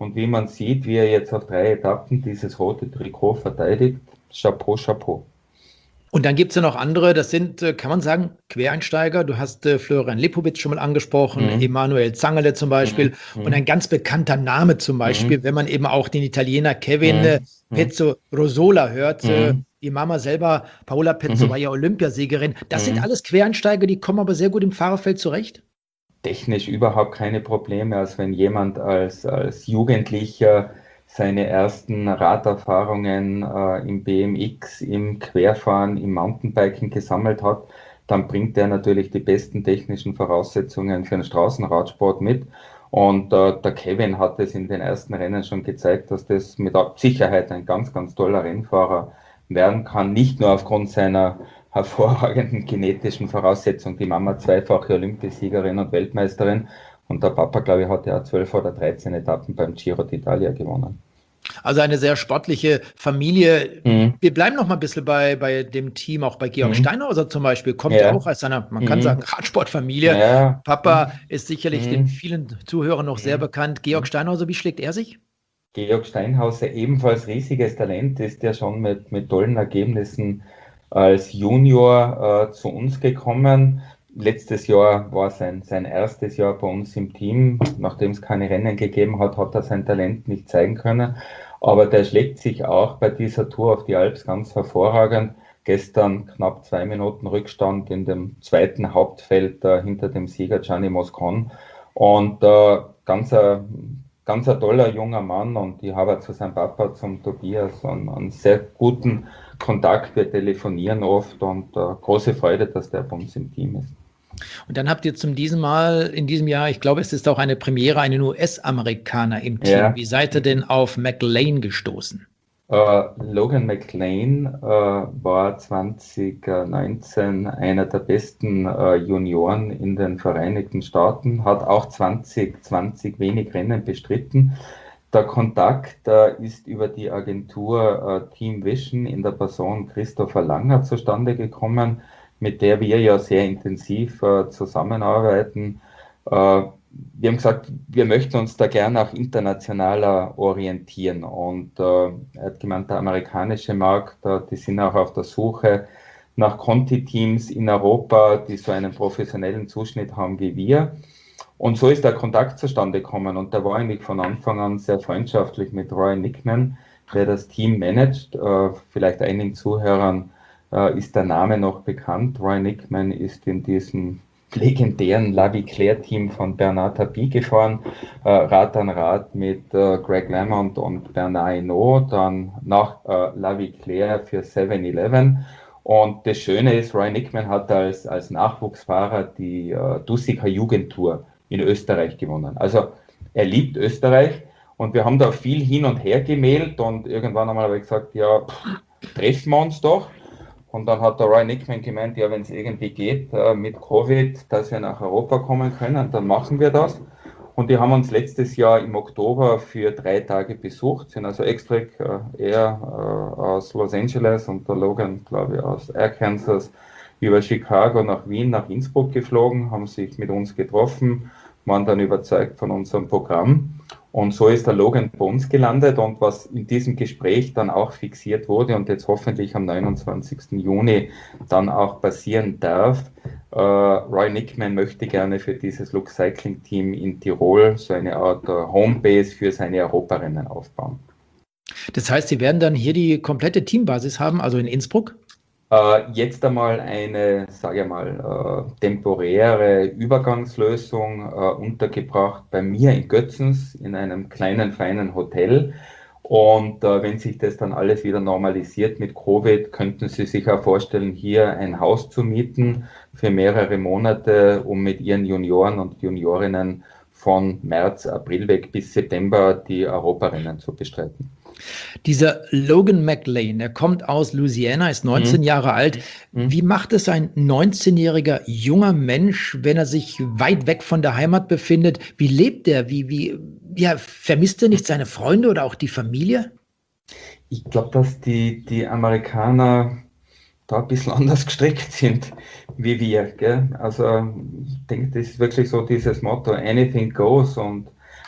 Und wie man sieht, wie er jetzt auf drei Etappen dieses rote Trikot verteidigt, Chapeau, Chapeau. Und dann gibt es ja noch andere, das sind, äh, kann man sagen, Quereinsteiger. Du hast äh, Florian Lipowitz schon mal angesprochen, Mhm. Emanuel Zangele zum Beispiel Mhm. und ein ganz bekannter Name zum Beispiel, Mhm. wenn man eben auch den Italiener Kevin Mhm. äh, Pezzorosola hört. Äh, Mhm. die Mama selber, Paola Pezzo, Mhm. war ja Olympiasiegerin. Das Mhm. sind alles Quereinsteiger, die kommen aber sehr gut im Fahrerfeld zurecht. Technisch überhaupt keine Probleme, als wenn jemand als, als Jugendlicher seine ersten Raderfahrungen äh, im B M X, im Querfahren, im Mountainbiken gesammelt hat, dann bringt er natürlich die besten technischen Voraussetzungen für den Straßenradsport mit. Und äh, der Kevin hat es in den ersten Rennen schon gezeigt, dass das mit Sicherheit ein ganz, ganz toller Rennfahrer werden kann, nicht nur aufgrund seiner hervorragenden genetischen Voraussetzungen. Die Mama zweifache Olympiasiegerin und Weltmeisterin und der Papa, glaube ich, hat ja zwölf oder dreizehn Etappen beim Giro d'Italia gewonnen. Also eine sehr sportliche Familie. Mhm. Wir bleiben noch mal ein bisschen bei, bei dem Team, auch bei Georg Mhm. Steinhauser zum Beispiel, kommt ja Ja. auch aus einer, man kann Mhm. sagen, Radsportfamilie. Ja. Papa ist sicherlich Mhm. den vielen Zuhörern noch sehr Mhm. bekannt. Georg Steinhauser, wie schlägt er sich? Georg Steinhauser, ebenfalls riesiges Talent, ist ja schon mit, mit tollen Ergebnissen als Junior äh, zu uns gekommen. Letztes Jahr war sein, sein erstes Jahr bei uns im Team. Nachdem es keine Rennen gegeben hat, hat er sein Talent nicht zeigen können. Aber der schlägt sich auch bei dieser Tour auf die Alps ganz hervorragend. Gestern knapp zwei Minuten Rückstand in dem zweiten Hauptfeld äh, hinter dem Sieger Gianni Moscon. Und äh, ganz ein Ganz ein toller junger Mann und ich habe zu seinem Papa, zum Tobias, einen, einen sehr guten Kontakt. Wir telefonieren oft und äh, große Freude, dass der bei uns im Team ist. Und dann habt ihr zum diesem Mal, in diesem Jahr, ich glaube, es ist auch eine Premiere, einen U S-Amerikaner im Team. Ja. Wie seid ihr denn auf McLean gestoßen? Äh, Logan McLean äh, war zwanzig neunzehn einer der besten äh, Junioren in den Vereinigten Staaten, hat auch zwanzig zwanzig wenig Rennen bestritten. Der Kontakt äh, ist über die Agentur äh, Team Vision in der Person Christopher Langer zustande gekommen, mit der wir ja sehr intensiv äh, zusammenarbeiten. Äh, Wir haben gesagt, wir möchten uns da gerne auch internationaler orientieren und äh, er hat gemeint, der amerikanische Markt, äh, die sind auch auf der Suche nach Conti-Teams in Europa, die so einen professionellen Zuschnitt haben wie wir. Und so ist der Kontakt zustande gekommen und der war eigentlich von Anfang an sehr freundschaftlich mit Roy Nickman, der das Team managt. Äh, vielleicht einigen Zuhörern äh, ist der Name noch bekannt. Roy Nickman ist in diesem legendären Laviclaire-Team von Bernard Tapie gefahren, äh, Rad an Rad mit äh, Greg LeMond und Bernard Hinault, dann nach äh, Laviclaire für seven eleven. Und das Schöne ist, Roy Nickman hat als, als Nachwuchsfahrer die äh, Dussiker Jugendtour in Österreich gewonnen. Also er liebt Österreich und wir haben da viel hin und her gemailt und irgendwann einmal habe ich gesagt, ja, pff, treffen wir uns doch. Und dann hat der Roy Nickman gemeint, ja, wenn es irgendwie geht äh, mit Covid, dass wir nach Europa kommen können, dann machen wir das. Und die haben uns letztes Jahr im Oktober für drei Tage besucht, sind also extra äh, er äh, aus Los Angeles und der Logan, glaube ich, aus Arkansas über Chicago nach Wien, nach Innsbruck geflogen, haben sich mit uns getroffen, waren dann überzeugt von unserem Programm. Und so ist der Logan bei uns gelandet und was in diesem Gespräch dann auch fixiert wurde und jetzt hoffentlich am neunundzwanzigsten Juni dann auch passieren darf, äh, Roy Nickman möchte gerne für dieses Lux Cycling Team in Tirol so eine Art äh, Homebase für seine Europarennen aufbauen. Das heißt, Sie werden dann hier die komplette Teambasis haben, also in Innsbruck? Äh, jetzt einmal eine, sage ich mal, äh, temporäre Übergangslösung äh, untergebracht bei mir in Götzens in einem kleinen, feinen Hotel. Und äh, wenn sich das dann alles wieder normalisiert mit Covid, könnten Sie sich auch vorstellen, hier ein Haus zu mieten für mehrere Monate, um mit Ihren Junioren und Juniorinnen von März, April weg bis September die Europarennen zu bestreiten. Dieser Logan McLean, der kommt aus Louisiana, ist neunzehn mhm. Jahre alt. Mhm. Wie macht es ein neunzehnjähriger junger Mensch, wenn er sich weit weg von der Heimat befindet? Wie lebt er? Wie, wie, ja, vermisst er nicht seine Freunde oder auch die Familie? Ich glaube, dass die, die Amerikaner da ein bisschen anders gestrickt sind wie wir. Gell? Also ich denke, das ist wirklich so dieses Motto, anything goes und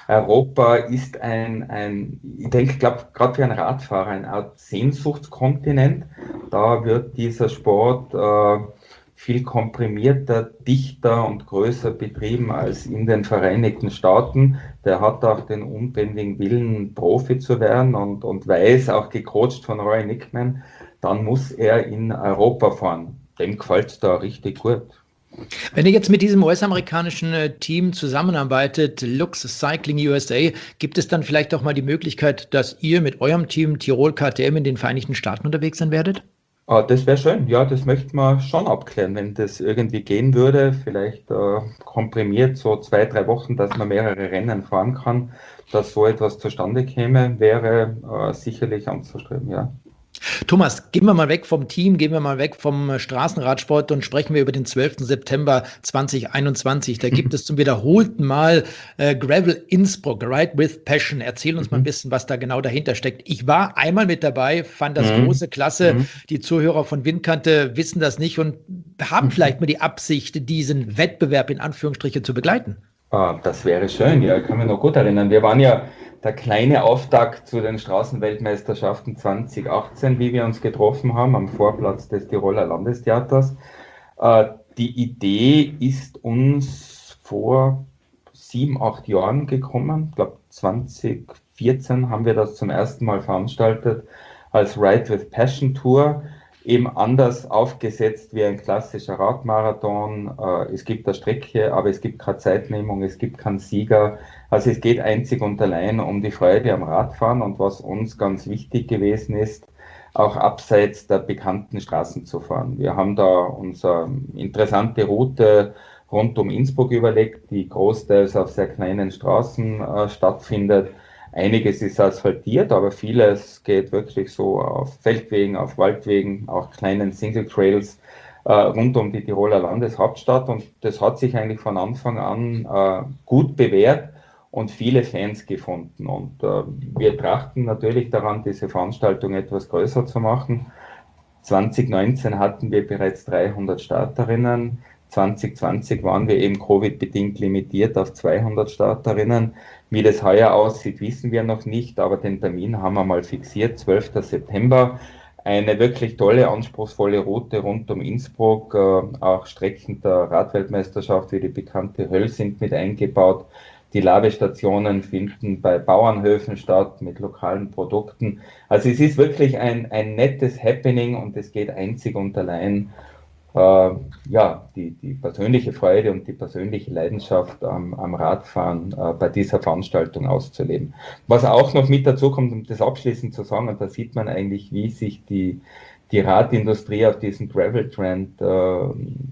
Europa ist ein, ein ich denke, glaube gerade für einen Radfahrer eine Art Sehnsuchtskontinent. Da wird dieser Sport äh, viel komprimierter, dichter und größer betrieben als in den Vereinigten Staaten. Der hat auch den unbändigen Willen, Profi zu werden und, und weiß, auch gecoacht von Roy Nickman, dann muss er in Europa fahren. Dem gefällt es da richtig gut. Wenn ihr jetzt mit diesem U S-amerikanischen Team zusammenarbeitet, Lux Cycling U S A, gibt es dann vielleicht auch mal die Möglichkeit, dass ihr mit eurem Team Tirol K T M in den Vereinigten Staaten unterwegs sein werdet? Ah, das wäre schön, ja, das möchte man schon abklären, wenn das irgendwie gehen würde, vielleicht äh, komprimiert so zwei, drei Wochen, dass man mehrere Rennen fahren kann, dass so etwas zustande käme, wäre äh, sicherlich anzustreben, ja. Thomas, gehen wir mal weg vom Team, gehen wir mal weg vom Straßenradsport und sprechen wir über den zwölften September zweitausendeinundzwanzig. Da gibt es zum wiederholten Mal äh, Gravel Innsbruck, Ride with Passion. Erzähl uns mhm. mal ein bisschen, was da genau dahinter steckt. Ich war einmal mit dabei, fand das mhm. große Klasse. Mhm. Die Zuhörer von Windkante wissen das nicht und haben vielleicht mal die Absicht, diesen Wettbewerb in Anführungsstriche zu begleiten. Ah, das wäre schön, ja, ich kann mich noch gut erinnern. Wir waren ja der kleine Auftakt zu den Straßenweltmeisterschaften zwanzig achtzehn, wie wir uns getroffen haben, am Vorplatz des Tiroler Landestheaters. Äh, die Idee ist uns vor sieben, acht Jahren gekommen. Ich glaube, zwanzig vierzehn haben wir das zum ersten Mal veranstaltet als Ride with Passion Tour. Eben anders aufgesetzt wie ein klassischer Radmarathon. Äh, es gibt eine Strecke, aber es gibt keine Zeitnehmung, es gibt keinen Sieger. Also es geht einzig und allein um die Freude am Radfahren und was uns ganz wichtig gewesen ist, auch abseits der bekannten Straßen zu fahren. Wir haben da unsere interessante Route rund um Innsbruck überlegt, die großteils auf sehr kleinen Straßen äh, stattfindet. Einiges ist asphaltiert, aber vieles geht wirklich so auf Feldwegen, auf Waldwegen, auch kleinen Single Trails äh, rund um die Tiroler Landeshauptstadt. Und das hat sich eigentlich von Anfang an äh, gut bewährt und viele Fans gefunden. Und äh, wir trachten natürlich daran, diese Veranstaltung etwas größer zu machen. zwanzig neunzehn hatten wir bereits dreihundert Starterinnen. zwanzig zwanzig waren wir eben Covid-bedingt limitiert auf zweihundert Starterinnen. Wie das heuer aussieht, wissen wir noch nicht, aber den Termin haben wir mal fixiert, zwölften September. Eine wirklich tolle, anspruchsvolle Route rund um Innsbruck, äh, auch Strecken der Radweltmeisterschaft wie die bekannte Höll sind mit eingebaut. Die Labestationen finden bei Bauernhöfen statt mit lokalen Produkten. Also es ist wirklich ein, ein nettes Happening und es geht einzig und allein Äh, ja, die, die persönliche Freude und die persönliche Leidenschaft am, am Radfahren äh, bei dieser Veranstaltung auszuleben. Was auch noch mit dazu kommt, um das abschließend zu sagen, und da sieht man eigentlich, wie sich die, die Radindustrie auf diesen Gravel-Trend, äh,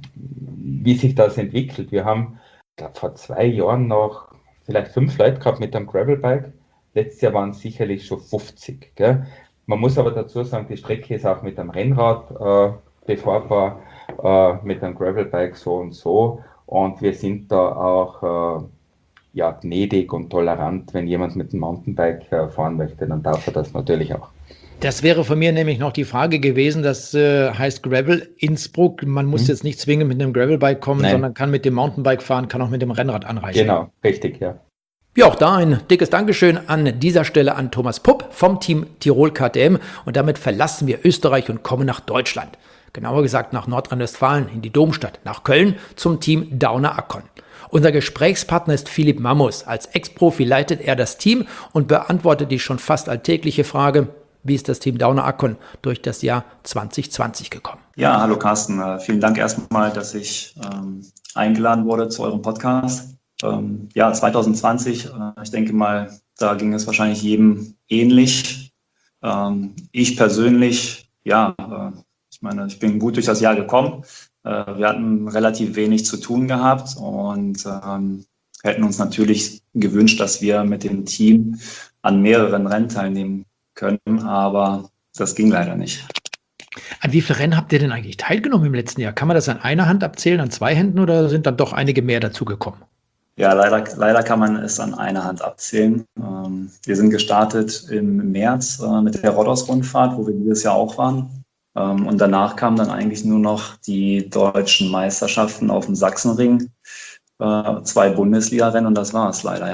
wie sich das entwickelt. Wir haben, ich glaube, vor zwei Jahren noch vielleicht fünf Leute gehabt mit einem Gravelbike. Letztes Jahr waren es sicherlich schon fünfzig. Gell? Man muss aber dazu sagen, die Strecke ist auch mit einem Rennrad äh, befahrbar, äh, mit einem Gravelbike so und so. Und wir sind da auch äh, ja, gnädig und tolerant. Wenn jemand mit einem Mountainbike äh, fahren möchte, dann darf er das natürlich auch. Das wäre von mir nämlich noch die Frage gewesen, das äh, heißt Gravel Innsbruck. Man muss hm. jetzt nicht zwingend mit einem Gravelbike kommen, Nein. sondern kann mit dem Mountainbike fahren, kann auch mit dem Rennrad anreichen. Genau, richtig, ja. Ja, auch da ein dickes Dankeschön an dieser Stelle an Thomas Pupp vom Team Tirol K T M. Und damit verlassen wir Österreich und kommen nach Deutschland. Genauer gesagt nach Nordrhein-Westfalen, in die Domstadt, nach Köln zum Team Dauner Akkon. Unser Gesprächspartner ist Philipp Mammus. Als Ex-Profi leitet er das Team und beantwortet die schon fast alltägliche Frage: Wie ist das Team Dauner Akkon durch das Jahr zwanzig zwanzig gekommen? Ja, hallo Carsten. Äh, vielen Dank erstmal, dass ich ähm, eingeladen wurde zu eurem Podcast. Ähm, ja, zwanzig zwanzig, äh, ich denke mal, da ging es wahrscheinlich jedem ähnlich. Ähm, ich persönlich, ja, äh, ich meine, ich bin gut durch das Jahr gekommen. Äh, wir hatten relativ wenig zu tun gehabt und ähm, hätten uns natürlich gewünscht, dass wir mit dem Team an mehreren Rennen teilnehmen können, aber das ging leider nicht. An wie viele Rennen habt ihr denn eigentlich teilgenommen im letzten Jahr? Kann man das an einer Hand abzählen, an zwei Händen oder sind dann doch einige mehr dazugekommen? Ja, leider, leider kann man es an einer Hand abzählen. Ähm, wir sind gestartet im März äh, mit der Rhodos-Rundfahrt, wo wir dieses Jahr auch waren. Ähm, und danach kamen dann eigentlich nur noch die deutschen Meisterschaften auf dem Sachsenring, äh, zwei Bundesliga-Rennen und das war es leider, ja.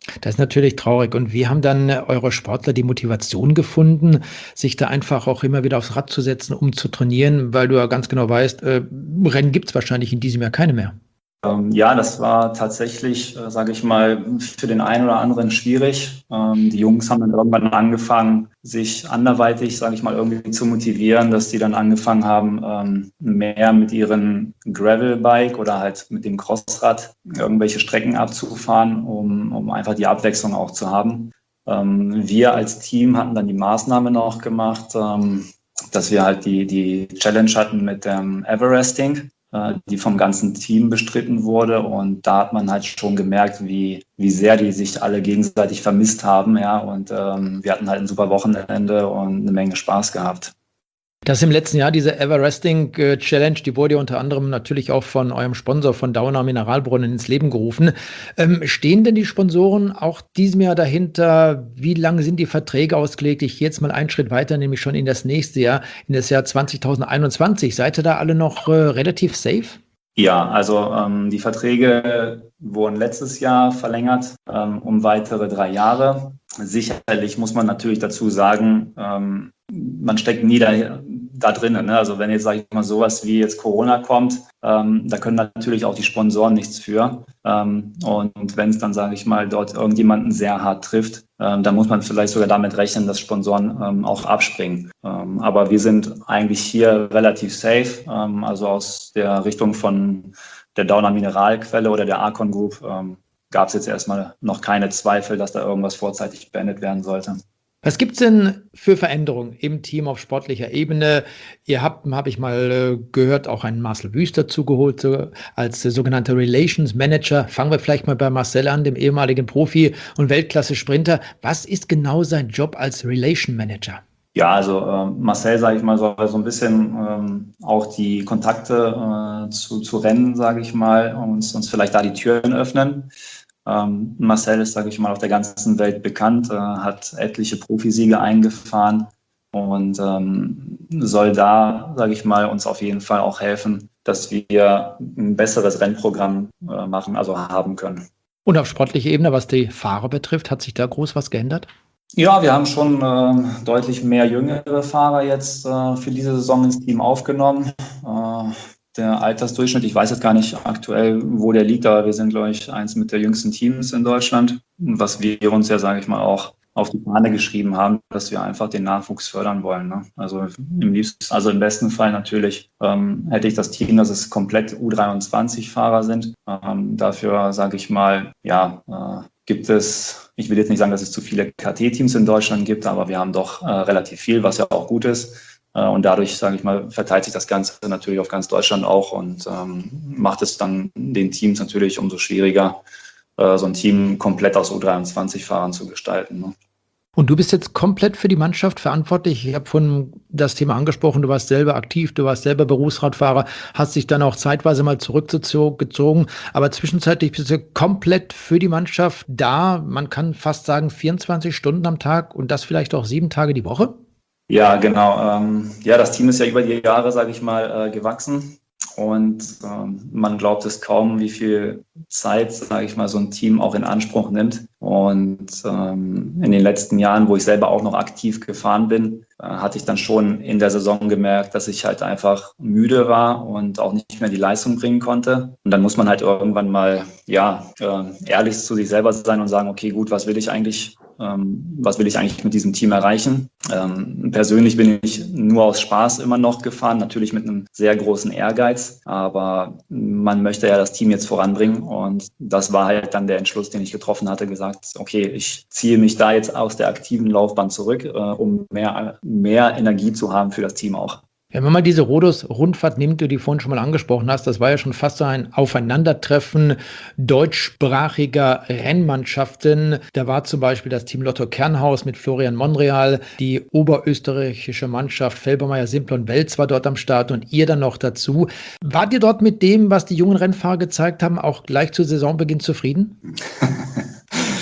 Das ist natürlich traurig. Und wie haben dann eure Sportler die Motivation gefunden, sich da einfach auch immer wieder aufs Rad zu setzen, um zu trainieren? Weil du ja ganz genau weißt, äh, Rennen gibt es wahrscheinlich in diesem Jahr keine mehr. Ähm, ja, das war tatsächlich, äh, sage ich mal, für den einen oder anderen schwierig. Ähm, die Jungs haben dann irgendwann angefangen, sich anderweitig, sage ich mal, irgendwie zu motivieren, dass die dann angefangen haben, ähm, mehr mit ihren Gravelbike oder halt mit dem Crossrad irgendwelche Strecken abzufahren, um, um einfach die Abwechslung auch zu haben. Ähm, wir als Team hatten dann die Maßnahme noch gemacht, ähm, dass wir halt die, die Challenge hatten mit dem Everesting, die vom ganzen Team bestritten wurde. Und da hat man halt schon gemerkt, wie, wie sehr die sich alle gegenseitig vermisst haben. Ja, und ähm, wir hatten halt ein super Wochenende und eine Menge Spaß gehabt. Das im letzten Jahr, diese Everesting Challenge, die wurde unter anderem natürlich auch von eurem Sponsor von Dauna Mineralbrunnen ins Leben gerufen. Ähm, stehen denn die Sponsoren auch diesem Jahr dahinter? Wie lange sind die Verträge ausgelegt? Ich gehe jetzt mal einen Schritt weiter, nämlich schon in das nächste Jahr, in das Jahr zwanzig einundzwanzig. Seid ihr da alle noch äh, relativ safe? Ja, also ähm, die Verträge wurden letztes Jahr verlängert ähm, um weitere drei Jahre. Sicherlich muss man natürlich dazu sagen, ähm, man steckt nie da, da drin. Ne? Also wenn jetzt, sage ich mal, sowas wie jetzt Corona kommt, ähm, da können natürlich auch die Sponsoren nichts für. Ähm, und wenn es dann, sage ich mal, dort irgendjemanden sehr hart trifft, ähm, dann muss man vielleicht sogar damit rechnen, dass Sponsoren ähm, auch abspringen. Ähm, aber wir sind eigentlich hier relativ safe. Ähm, also aus der Richtung von der Dauna Mineralquelle oder der Archon Group ähm, gab es jetzt erstmal noch keine Zweifel, dass da irgendwas vorzeitig beendet werden sollte. Was gibt's denn für Veränderungen im Team auf sportlicher Ebene? Ihr habt, habe ich mal äh, gehört, auch einen Marcel Wüst dazu geholt, so, als äh, sogenannter Relations Manager. Fangen wir vielleicht mal bei Marcel an, dem ehemaligen Profi und Weltklasse-Sprinter. Was ist genau sein Job als Relation Manager? Ja, also äh, Marcel, sage ich mal, soll so ein bisschen ähm, auch die Kontakte äh, zu, zu Rennen, sage ich mal, uns, uns vielleicht da die Türen öffnen. Ähm, Marcel ist, sage ich mal, auf der ganzen Welt bekannt, äh, hat etliche Profisiege eingefahren und ähm, soll da, sage ich mal, uns auf jeden Fall auch helfen, dass wir ein besseres Rennprogramm äh, machen, also haben können. Und auf sportlicher Ebene, was die Fahrer betrifft, hat sich da groß was geändert? Ja, wir haben schon äh, deutlich mehr jüngere Fahrer jetzt äh, für diese Saison ins Team aufgenommen. Äh, Der Altersdurchschnitt, ich weiß jetzt gar nicht aktuell, wo der liegt, aber wir sind, glaube ich, eins mit der jüngsten Teams in Deutschland, was wir uns ja, sage ich mal, auch auf die Fahne geschrieben haben, dass wir einfach den Nachwuchs fördern wollen. Ne? Also im liebsten, also im besten Fall natürlich ähm, hätte ich das Team, dass es komplett U dreiundzwanzig-Fahrer sind. Ähm, dafür, sage ich mal, ja, äh, gibt es, ich will jetzt nicht sagen, dass es zu viele K T-Teams in Deutschland gibt, aber wir haben doch äh, relativ viel, was ja auch gut ist. Und dadurch, sage ich mal, verteilt sich das Ganze natürlich auf ganz Deutschland auch und ähm, macht es dann den Teams natürlich umso schwieriger, äh, so ein Team komplett aus U dreiundzwanzig-Fahrern zu gestalten. Ne? Und du bist jetzt komplett für die Mannschaft verantwortlich. Ich habe von das Thema angesprochen, du warst selber aktiv, du warst selber Berufsradfahrer, hast dich dann auch zeitweise mal zurückgezogen, aber zwischenzeitlich bist du komplett für die Mannschaft da. Man kann fast sagen vierundzwanzig Stunden am Tag und das vielleicht auch sieben Tage die Woche? Ja, genau. Ähm, ja, das Team ist ja über die Jahre, sage ich mal, äh, gewachsen und ähm, man glaubt es kaum, wie viel Zeit, sage ich mal, so ein Team auch in Anspruch nimmt. Und ähm, in den letzten Jahren, wo ich selber auch noch aktiv gefahren bin, äh, hatte ich dann schon in der Saison gemerkt, dass ich halt einfach müde war und auch nicht mehr die Leistung bringen konnte. Und dann muss man halt irgendwann mal, ja, äh, ehrlich zu sich selber sein und sagen, okay, gut, was will ich eigentlich? Was will ich eigentlich mit diesem Team erreichen? Ähm, persönlich bin ich nur aus Spaß immer noch gefahren, natürlich mit einem sehr großen Ehrgeiz, aber man möchte ja das Team jetzt voranbringen und das war halt dann der Entschluss, den ich getroffen hatte, gesagt, okay, ich ziehe mich da jetzt aus der aktiven Laufbahn zurück, äh, um mehr, mehr Energie zu haben für das Team auch. Wenn man mal diese Rhodos-Rundfahrt nimmt, die du vorhin schon mal angesprochen hast, das war ja schon fast so ein Aufeinandertreffen deutschsprachiger Rennmannschaften. Da war zum Beispiel das Team Lotto Kernhaus mit Florian Monreal, die oberösterreichische Mannschaft Felbermayr, Simplon Welz war dort am Start und ihr dann noch dazu. Wart ihr dort mit dem, was die jungen Rennfahrer gezeigt haben, auch gleich zu Saisonbeginn zufrieden?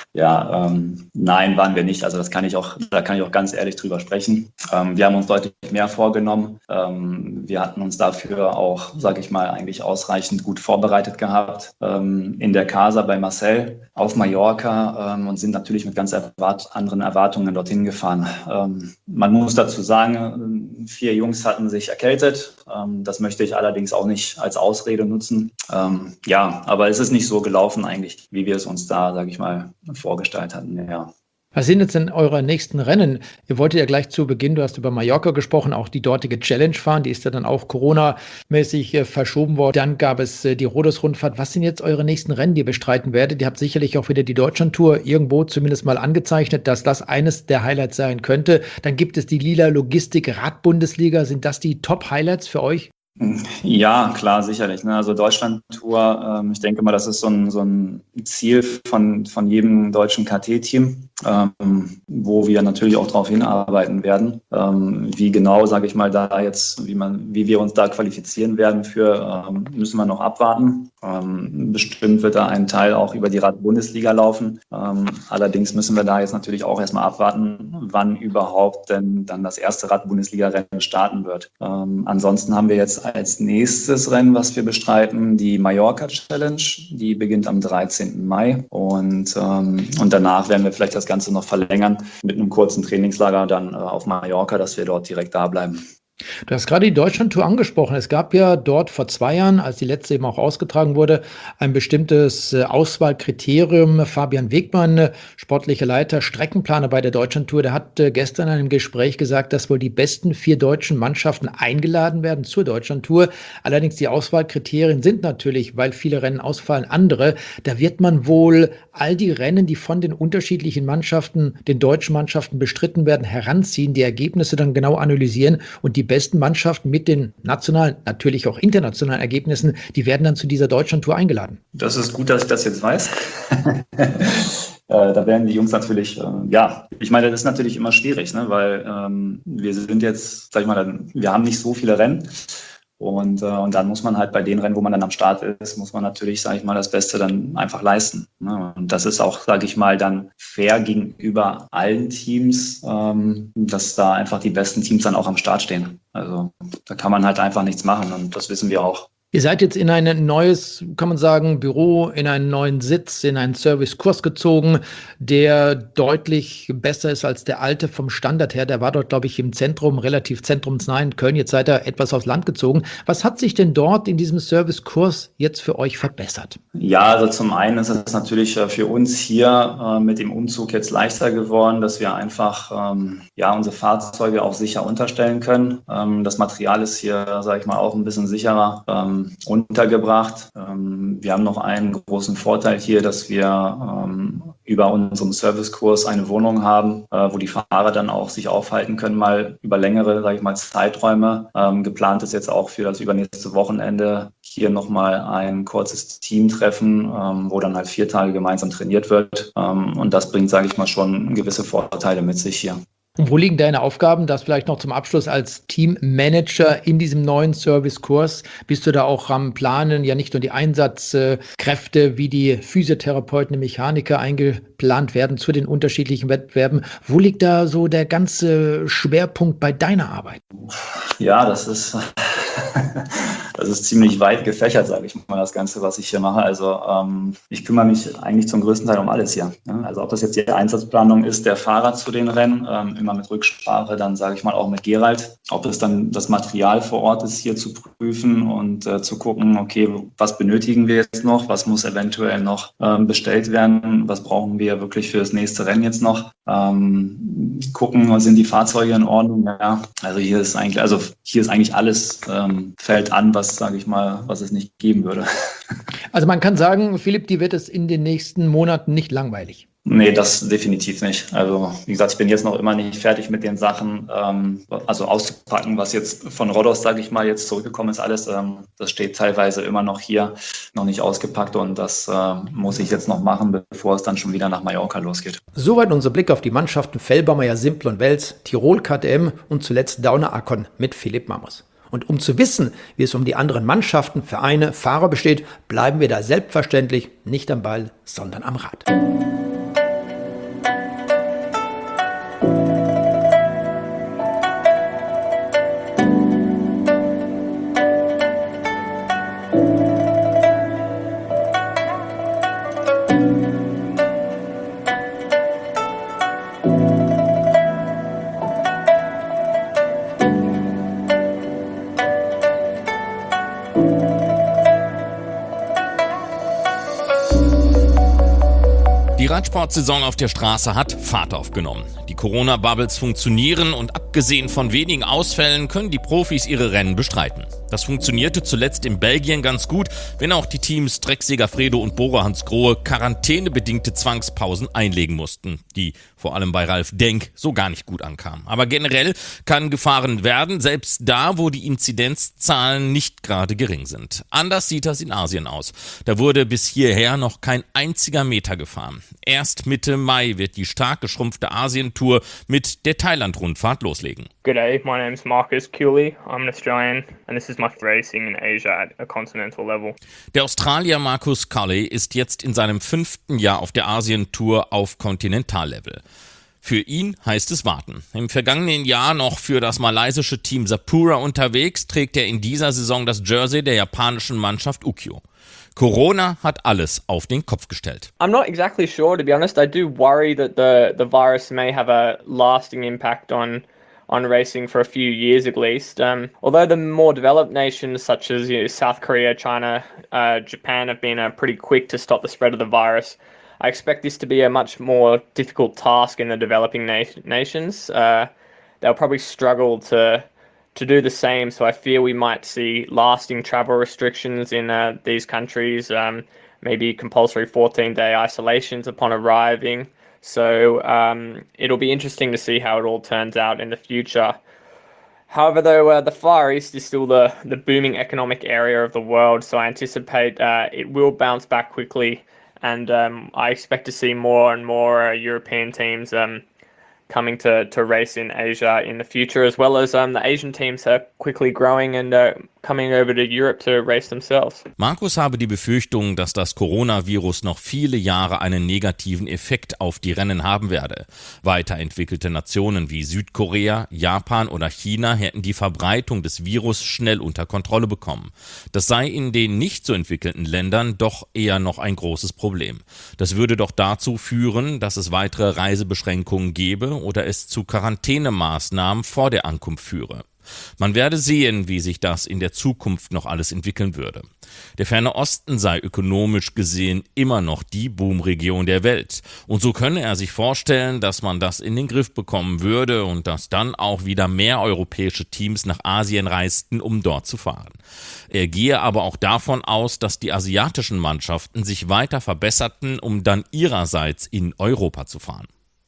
Ja, ähm, nein, waren wir nicht. Also das kann ich auch, da kann ich auch ganz ehrlich drüber sprechen. Ähm, wir haben uns deutlich mehr vorgenommen. Ähm, wir hatten uns dafür auch, sage ich mal, eigentlich ausreichend gut vorbereitet gehabt. Ähm, in der Casa bei Marcel auf Mallorca ähm, und sind natürlich mit ganz erwart- anderen Erwartungen dorthin gefahren. Ähm, man muss dazu sagen, vier Jungs hatten sich erkältet. Ähm, das möchte ich allerdings auch nicht als Ausrede nutzen. Ähm, ja, aber es ist nicht so gelaufen eigentlich, wie wir es uns da, sage ich mal, vorgestellt hatten, ja. Was sind jetzt denn eure nächsten Rennen? Ihr wolltet ja gleich zu Beginn, du hast über Mallorca gesprochen, auch die dortige Challenge fahren, die ist ja dann auch Corona-mäßig äh, verschoben worden. Dann gab es äh, die Rhodos-Rundfahrt. Was sind jetzt eure nächsten Rennen, die ihr bestreiten werdet? Ihr habt sicherlich auch wieder die Deutschlandtour irgendwo zumindest mal angezeichnet, dass das eines der Highlights sein könnte. Dann gibt es die Lila Logistik Rad-Bundesliga. Sind das die Top-Highlights für euch? Ja, klar, sicherlich. Ne? Also Deutschland-Tour, ähm, ich denke mal, das ist so ein, so ein Ziel von, von jedem deutschen K T-Team, ähm, wo wir natürlich auch darauf hinarbeiten werden. Ähm, wie genau, sage ich mal, da jetzt, wie man, wie wir uns da qualifizieren werden für, ähm, müssen wir noch abwarten. Ähm, bestimmt wird da ein Teil auch über die Rad-Bundesliga laufen. Ähm, allerdings müssen wir da jetzt natürlich auch erstmal abwarten, wann überhaupt denn dann das erste Rad-Bundesliga-Rennen starten wird. Ähm, ansonsten haben wir jetzt als nächstes Rennen, was wir bestreiten, die Mallorca Challenge. Die beginnt am dreizehnten Mai und, ähm, und danach werden wir vielleicht das Ganze noch verlängern mit einem kurzen Trainingslager dann äh, auf Mallorca, dass wir dort direkt da bleiben. Du hast gerade die Deutschlandtour angesprochen. Es gab ja dort vor zwei Jahren, als die letzte eben auch ausgetragen wurde, ein bestimmtes Auswahlkriterium. Fabian Wegmann, sportlicher Leiter, Streckenplaner bei der Deutschlandtour, der hat gestern in einem Gespräch gesagt, dass wohl die besten vier deutschen Mannschaften eingeladen werden zur Deutschlandtour. Allerdings die Auswahlkriterien sind natürlich, weil viele Rennen ausfallen, andere. Da wird man wohl all die Rennen, die von den unterschiedlichen Mannschaften, den deutschen Mannschaften bestritten werden, heranziehen, die Ergebnisse dann genau analysieren und die besten Mannschaften mit den nationalen, natürlich auch internationalen Ergebnissen, die werden dann zu dieser Deutschlandtour eingeladen. Das ist gut, dass ich das jetzt weiß. Da werden die Jungs natürlich, äh, ja, ich meine, das ist natürlich immer schwierig, ne? Weil ähm, wir sind jetzt, sag ich mal, wir haben nicht so viele Rennen. Und, äh, und dann muss man halt bei den Rennen, wo man dann am Start ist, muss man natürlich, sage ich mal, das Beste dann einfach leisten. Ne? Und das ist auch, sage ich mal, dann fair gegenüber allen Teams, ähm, dass da einfach die besten Teams dann auch am Start stehen. Also da kann man halt einfach nichts machen und das wissen wir auch. Ihr seid jetzt in ein neues, kann man sagen, Büro, in einen neuen Sitz, in einen Servicekurs gezogen, der deutlich besser ist als der alte vom Standard her. Der war dort, glaube ich, im Zentrum, relativ zentrumsnah in Köln. Jetzt seid ihr etwas aufs Land gezogen. Was hat sich denn dort in diesem Servicekurs jetzt für euch verbessert? Ja, also zum einen ist es natürlich für uns hier äh, mit dem Umzug jetzt leichter geworden, dass wir einfach ähm, ja unsere Fahrzeuge auch sicher unterstellen können. Ähm, das Material ist hier, sage ich mal, auch ein bisschen sicherer ähm, untergebracht. Ähm, wir haben noch einen großen Vorteil hier, dass wir ähm, über unseren Servicekurs eine Wohnung haben, äh, wo die Fahrer dann auch sich aufhalten können, mal über längere, sage ich mal, Zeiträume. Ähm, geplant ist jetzt auch für das übernächste Wochenende hier nochmal ein kurzes Teamtreffen, ähm, wo dann halt vier Tage gemeinsam trainiert wird. Ähm, und das bringt, sage ich mal, schon gewisse Vorteile mit sich hier. Und wo liegen deine Aufgaben? Das vielleicht noch zum Abschluss als Teammanager in diesem neuen Servicekurs. Bist du da auch am Planen, ja nicht nur die Einsatzkräfte wie die Physiotherapeuten, die Mechaniker eingeplant werden zu den unterschiedlichen Wettbewerben. Wo liegt da so der ganze Schwerpunkt bei deiner Arbeit? Ja, das ist... Das ist ziemlich weit gefächert, sage ich mal, das Ganze, was ich hier mache. Also ähm, ich kümmere mich eigentlich zum größten Teil um alles hier. Ne? Also ob das jetzt die Einsatzplanung ist, der Fahrer zu den Rennen, ähm, immer mit Rücksprache, dann sage ich mal auch mit Gerald. Ob es dann das Material vor Ort ist, hier zu prüfen und äh, zu gucken, okay, was benötigen wir jetzt noch, was muss eventuell noch ähm, bestellt werden, was brauchen wir wirklich für das nächste Rennen jetzt noch. Ähm, gucken, sind die Fahrzeuge in Ordnung? Ja, also hier ist eigentlich, also hier ist eigentlich alles ähm, fällt an, was, sage ich mal, was es nicht geben würde. Also man kann sagen, Philipp, die wird es in den nächsten Monaten nicht langweilig. Nee, das definitiv nicht. Also wie gesagt, ich bin jetzt noch immer nicht fertig mit den Sachen, ähm, also auszupacken, was jetzt von Rhodos, sage ich mal, jetzt zurückgekommen ist alles. Ähm, das steht teilweise immer noch hier, noch nicht ausgepackt und das äh, muss ich jetzt noch machen, bevor es dann schon wieder nach Mallorca losgeht. Soweit unser Blick auf die Mannschaften Fellbaumeyer, Simpel und Wels, Tirol K T M und zuletzt Downer Akon mit Philipp Mamos. Und um zu wissen, wie es um die anderen Mannschaften, Vereine, Fahrer besteht, bleiben wir da selbstverständlich nicht am Ball, sondern am Rad. Die Radsportsaison auf der Straße hat Fahrt aufgenommen. Die Corona-Bubbles funktionieren und abgesehen von wenigen Ausfällen können die Profis ihre Rennen bestreiten. Das funktionierte zuletzt in Belgien ganz gut, wenn auch die Teams Trek Segafredo und Bora Hansgrohe quarantänebedingte Zwangspausen einlegen mussten, die vor allem bei Ralf Denk so gar nicht gut ankamen. Aber generell kann gefahren werden, selbst da, wo die Inzidenzzahlen nicht gerade gering sind. Anders sieht das in Asien aus. Da wurde bis hierher noch kein einziger Meter gefahren. Erst Mitte Mai wird die stark geschrumpfte Asientour mit der Thailand-Rundfahrt loslegen. Good day, my name is Marcus Cooley. I'm an Australian and this is my racing in Asia at a continental level. Der Australier Marcus Cully ist jetzt in seinem fünften Jahr auf der Asientour auf Kontinentallevel. Für ihn heißt es warten. Im vergangenen Jahr noch für das malaysische Team Sapura unterwegs, trägt er in dieser Saison das Jersey der japanischen Mannschaft Ukyo. Corona hat alles auf den Kopf gestellt. I'm not exactly sure, to be honest. I do worry that the, the virus may have a lasting impact on on racing for a few years at least. Um, although the more developed nations such as you know, South Korea, China, uh, Japan have been uh, pretty quick to stop the spread of the virus, I expect this to be a much more difficult task in the developing na- nations. Uh, they'll probably struggle to to do the same, so I fear we might see lasting travel restrictions in uh, these countries, um, maybe compulsory fourteen-day isolations upon arriving. So um, it'll be interesting to see how it all turns out in the future. However, though, uh, the Far East is still the, the booming economic area of the world, so I anticipate uh, it will bounce back quickly, and um, I expect to see more and more uh, European teams um, coming to, to race in Asia in the future, as well as um, the Asian teams are quickly growing and uh, coming over to Europe to race themselves. Markus habe die Befürchtung, dass das Coronavirus noch viele Jahre einen negativen Effekt auf die Rennen haben werde. Weiterentwickelte Nationen wie Südkorea, Japan oder China hätten die Verbreitung des Virus schnell unter Kontrolle bekommen. Das sei in den nicht so entwickelten Ländern doch eher noch ein großes Problem. Das würde doch dazu führen, dass es weitere Reisebeschränkungen gäbe oder es zu Quarantänemaßnahmen vor der Ankunft führe. Man werde sehen, wie sich das in der Zukunft noch alles entwickeln würde. Der Ferne Osten sei ökonomisch gesehen immer noch die Boomregion der Welt. Und so könne er sich vorstellen, dass man das in den Griff bekommen würde und dass dann auch wieder mehr europäische Teams nach Asien reisten, um dort zu fahren. Er gehe aber auch davon aus, dass die asiatischen Mannschaften sich weiter verbesserten, um dann ihrerseits in Europa zu fahren.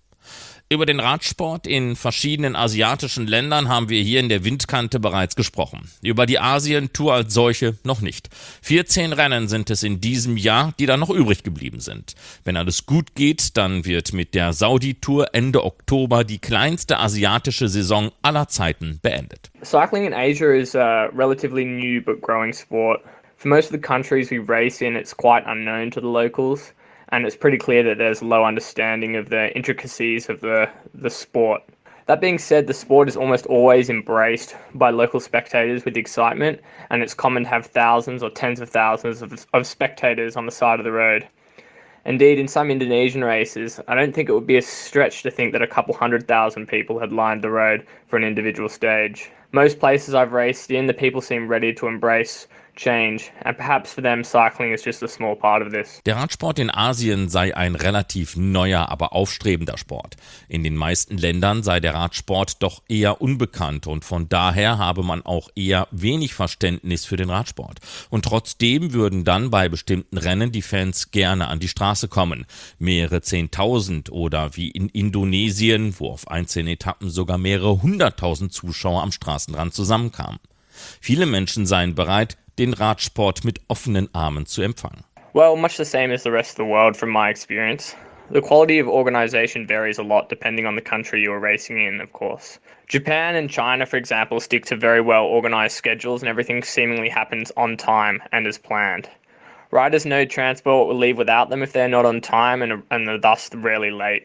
Über den Radsport in verschiedenen asiatischen Ländern haben wir hier in der Windkante bereits gesprochen. Über die Asien-Tour als solche noch nicht. vierzehn Rennen sind es in diesem Jahr, die dann noch übrig geblieben sind. Wenn alles gut geht, dann wird mit der Saudi-Tour Ende Oktober die kleinste asiatische Saison aller Zeiten beendet. Cycling in Asia is a relatively new but growing sport. For most of the countries we race in, it's quite unknown to the locals. And it's pretty clear that there's low understanding of the intricacies of the, the sport. That being said, the sport is almost always embraced by local spectators with excitement, and it's common to have thousands or tens of thousands of, of spectators on the side of the road. Indeed, in some Indonesian races, I don't think it would be a stretch to think that a couple hundred thousand people had lined the road for an individual stage. Most places I've raced in, the people seem ready to embrace change, and perhaps for them cycling is just a small part of this. Der Radsport in Asien sei ein relativ neuer, aber aufstrebender Sport. In den meisten Ländern sei der Radsport doch eher unbekannt und von daher habe man auch eher wenig Verständnis für den Radsport. Und trotzdem würden dann bei bestimmten Rennen die Fans gerne an die Straße kommen. Mehrere Zehntausend oder wie in Indonesien, wo auf einzelnen Etappen sogar mehrere hunderttausend Zuschauer am Straßenrand zusammenkamen. Viele Menschen seien bereit, den Radsport mit offenen Armen zu empfangen. Well, much the same as the rest of the world from my experience. The quality of organization varies a lot depending on the country you're racing in, of course. Japan and China, for example, stick to very well organized schedules and everything seemingly happens on time and as planned. Riders know transport will leave without them if they're not on time and, and are thus rarely late.